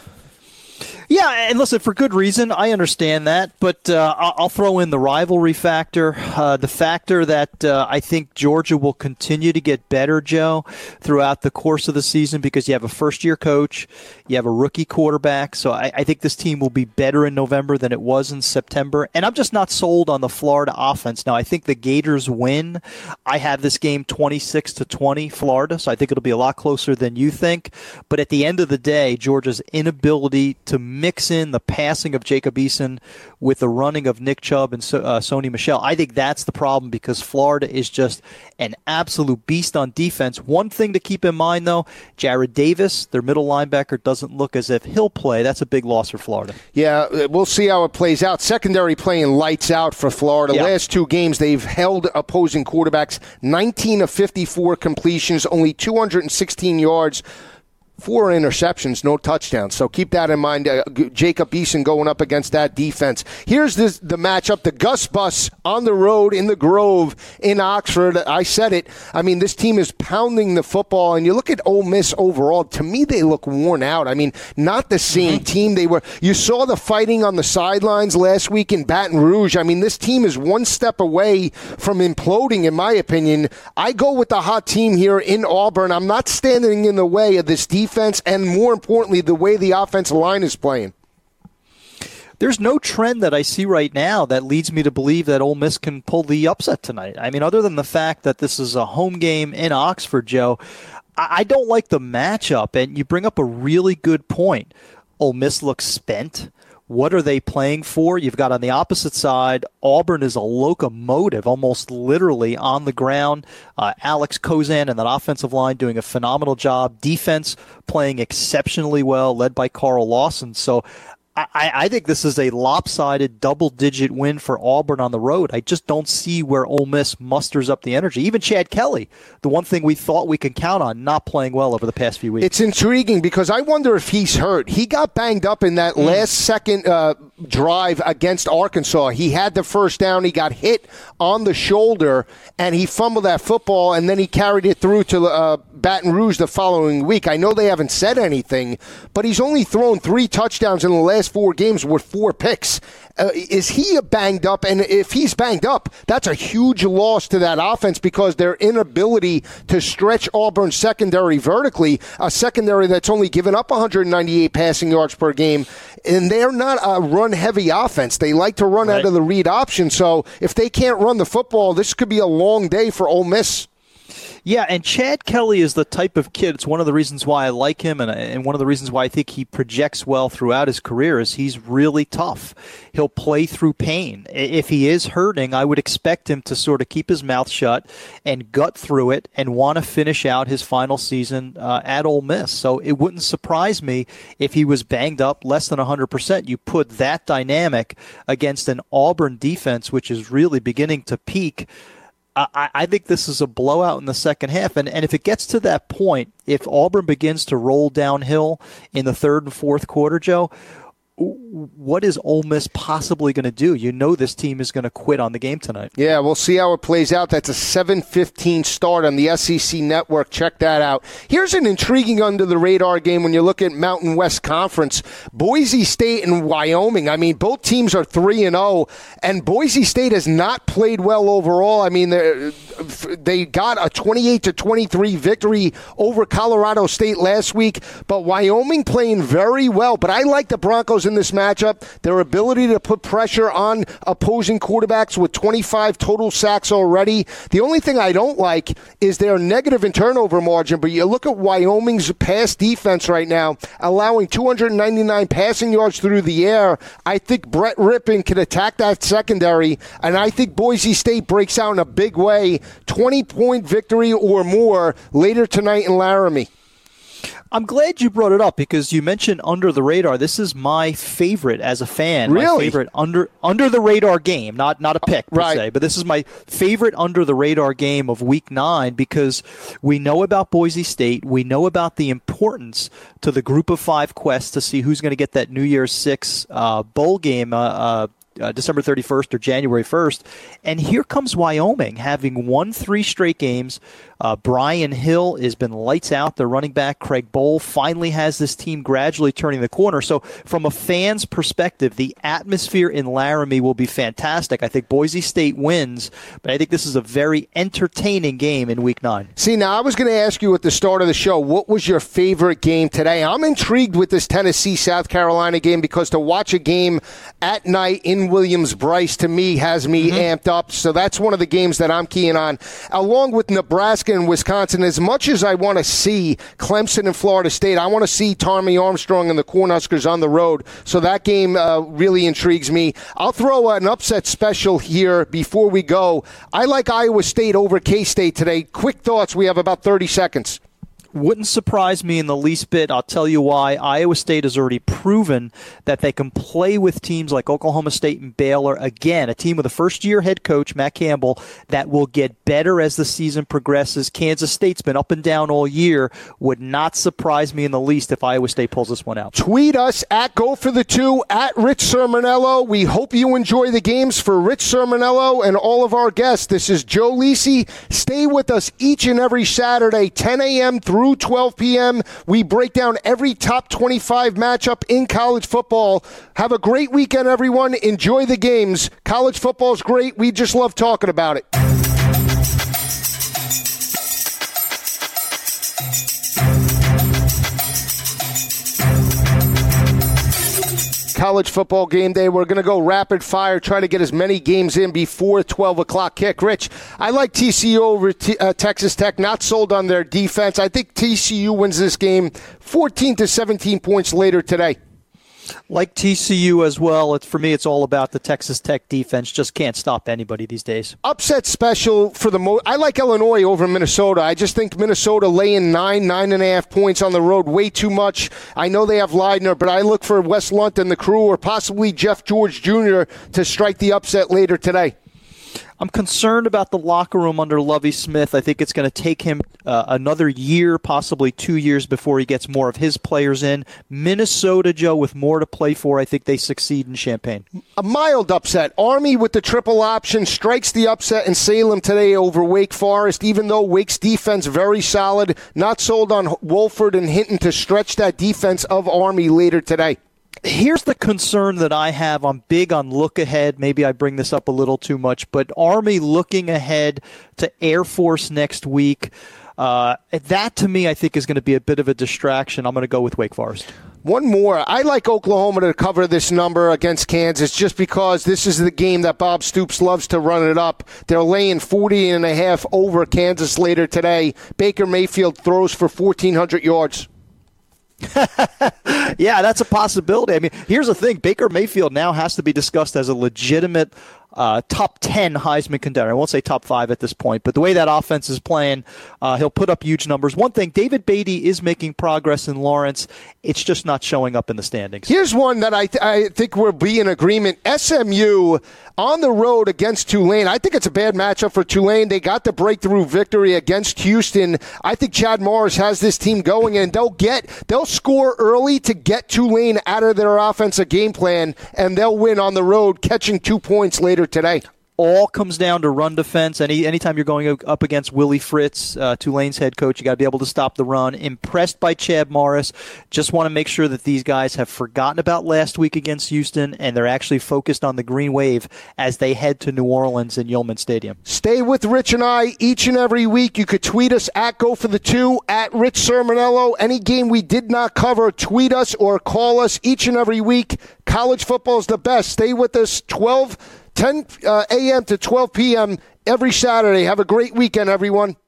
Yeah, and listen, for good reason. I understand that, but I'll throw in the rivalry factor, the factor that I think Georgia will continue to get better, Joe, throughout the course of the season because you have a first-year coach, you have a rookie quarterback, so I think this team will be better in November than it was in September, and I'm just not sold on the Florida offense. Now, I think the Gators win. I have this game 26-20 Florida, so I think it'll be a lot closer than you think, but at the end of the day, Georgia's inability to mix in the passing of Jacob Eason with the running of Nick Chubb and Sony Michel. I think that's the problem because Florida is just an absolute beast on defense. One thing to keep in mind, though, Jared Davis, their middle linebacker, doesn't look as if he'll play. That's a big loss for Florida. Yeah, we'll see how it plays out. Secondary playing lights out for Florida. Yeah. Last 2 games, they've held opposing quarterbacks 19 of 54 completions, only 216 yards 4 interceptions, no touchdowns. So keep that in mind. Jacob Eason going up against that defense. Here's the matchup. The Gus Bus on the road in the Grove in Oxford. I said it. I mean, this team is pounding the football. And you look at Ole Miss overall, to me, they look worn out. I mean, not the same team they were. You saw the fighting on the sidelines last week in Baton Rouge. I mean, this team is one step away from imploding, in my opinion. I go with the hot team here in Auburn. I'm not standing in the way of this defense and, more importantly, the way the offensive line is playing. There's no trend that I see right now that leads me to believe that Ole Miss can pull the upset tonight. I mean, other than the fact that this is a home game in Oxford, Joe, I don't like the matchup, and you bring up a really good point. Ole Miss looks spent. What are they playing for? You've got on the opposite side, Auburn is a locomotive, almost literally on the ground. Alex Kozan and that offensive line doing a phenomenal job. Defense playing exceptionally well, led by Carl Lawson. So I think this is a lopsided double-digit win for Auburn on the road. I just don't see where Ole Miss musters up the energy. Even Chad Kelly, the one thing we thought we could count on, not playing well over the past few weeks. It's intriguing because I wonder if he's hurt. He got banged up in that last-second drive against Arkansas. He had the first down. He got hit on the shoulder, and he fumbled that football, and then he carried it through to Baton Rouge the following week. I know they haven't said anything, but he's only thrown 3 touchdowns in the last 4 games with 4 picks. Is he banged up? And if he's banged up, that's a huge loss to that offense because their inability to stretch Auburn's secondary vertically, a secondary that's only given up 198 passing yards per game, and they're not a run-heavy offense. They like to run out of the read option. So if they can't run the football, this could be a long day for Ole Miss. Yeah, and Chad Kelly is the type of kid. It's one of the reasons why I like him, and one of the reasons why I think he projects well throughout his career is he's really tough. He'll play through pain. If he is hurting, I would expect him to sort of keep his mouth shut and gut through it and want to finish out his final season at Ole Miss. So it wouldn't surprise me if he was banged up less than 100%. You put that dynamic against an Auburn defense, which is really beginning to peak. I think this is a blowout in the second half. And if it gets to that point, if Auburn begins to roll downhill in the third and fourth quarter, Joe, what is Ole Miss possibly going to do? You know this team is going to quit on the game tonight. Yeah, we'll see how it plays out. That's a 7:15 start on the SEC Network. Check that out. Here's an intriguing under-the-radar game when you look at Mountain West Conference. Boise State and Wyoming. I mean, both teams are 3-0, and Boise State has not played well overall. I mean, they got a 28-23 victory over Colorado State last week, but Wyoming playing very well. But I like the Broncos in this matchup, their ability to put pressure on opposing quarterbacks with 25 total sacks already. The only thing I don't like is their negative in turnover margin, but you look at Wyoming's pass defense right now, allowing 299 passing yards through the air. I think Brett Rippon can attack that secondary, and I think Boise State breaks out in a big way, 20-point victory or more later tonight in Laramie. I'm glad you brought it up because you mentioned under the radar. This is my favorite as a fan. Really? My favorite under the radar game, not a pick per se, but this is my favorite under the radar game of Week 9 because we know about Boise State. We know about the importance to the Group of 5 quest to see who's going to get that New Year's 6 bowl game December 31st or January 1st. And here comes Wyoming having won 3 straight games. Brian Hill has been lights out. The running back, Craig Bowl, finally has this team gradually turning the corner. So from a fan's perspective, the atmosphere in Laramie will be fantastic. I think Boise State wins, but I think this is a very entertaining game in Week 9. See, now I was going to ask you at the start of the show, what was your favorite game today? I'm intrigued with this Tennessee-South Carolina game because to watch a game at night in Williams-Brice, to me, has me amped up. So that's one of the games that I'm keying on. Along with Nebraska and Wisconsin, as much as I want to see Clemson and Florida State, I want to see Tommy Armstrong and the Cornhuskers on the road. So that game really intrigues me. I'll throw an upset special here before we go. I like Iowa State over K-State today. Quick thoughts. We have about 30 seconds. Wouldn't surprise me in the least bit. I'll tell you why. Iowa State has already proven that they can play with teams like Oklahoma State and Baylor. Again, a team with a first-year head coach, Matt Campbell, that will get better as the season progresses. Kansas State's been up and down all year. Would not surprise me in the least if Iowa State pulls this one out. Tweet us at GoForThe2, at Rich Sermonello. We hope you enjoy the games. For Rich Sermonello and all of our guests, this is Joe Lisi. Stay with us each and every Saturday, 10 a.m. through 12 p.m. We break down every top 25 matchup in college football. Have a great weekend, everyone. Enjoy the games. College football is great. We just love talking about it. College football game day. We're going to go rapid fire, try to get as many games in before 12 o'clock kick. Rich, I like TCU over Texas Tech. Not sold on their defense. I think TCU wins this game 14 to 17 points later today. Like TCU as well. For me, it's all about the Texas Tech defense. Just can't stop anybody these days. Upset special for the I like Illinois over Minnesota. I just think Minnesota laying 9.5 points on the road, way too much. I know they have Leidner, but I look for Wes Lunt and the crew, or possibly Jeff George Jr. to strike the upset later today. I'm concerned about the locker room under Lovie Smith. I think it's going to take him another year, possibly 2 years, before he gets more of his players in. Minnesota, Joe, with more to play for, I think they succeed in Champaign. A mild upset. Army with the triple option strikes the upset in Salem today over Wake Forest, even though Wake's defense very solid. Not sold on Wolford and Hinton to stretch that defense of Army later today. Here's the concern that I have. I'm big on look ahead. Maybe I bring this up a little too much, but Army looking ahead to Air Force next week, that to me I think is going to be a bit of a distraction. I'm going to go with Wake Forest. One more. I like Oklahoma to cover this number against Kansas just because this is the game that Bob Stoops loves to run it up. They're laying 40.5 over Kansas later today. Baker Mayfield throws for 1,400 yards. Yeah, that's a possibility. I mean, here's the thing. Baker Mayfield now has to be discussed as a legitimate top 10 Heisman contender. I won't say top 5 at this point, but the way that offense is playing, he'll put up huge numbers. One thing, David Beatty is making progress in Lawrence. It's just not showing up in the standings. Here's one that I think we'll be in agreement. SMU on the road against Tulane. I think it's a bad matchup for Tulane. They got the breakthrough victory against Houston. I think Chad Morris has this team going, and they'll score early to get Tulane out of their offensive game plan, and they'll win on the road, catching 2 points later today. All comes down to run defense. Anytime you're going up against Willie Fritz, Tulane's head coach, you got to be able to stop the run. Impressed by Chad Morris. Just want to make sure that these guys have forgotten about last week against Houston, and they're actually focused on the green wave as they head to New Orleans and Yulman Stadium. Stay with Rich and I each and every week. You could tweet us at GoForThe2, at Rich Sermonello. Any game we did not cover, tweet us or call us each and every week. College football is the best. Stay with us 10 a.m. to 12 p.m. every Saturday. Have a great weekend, everyone.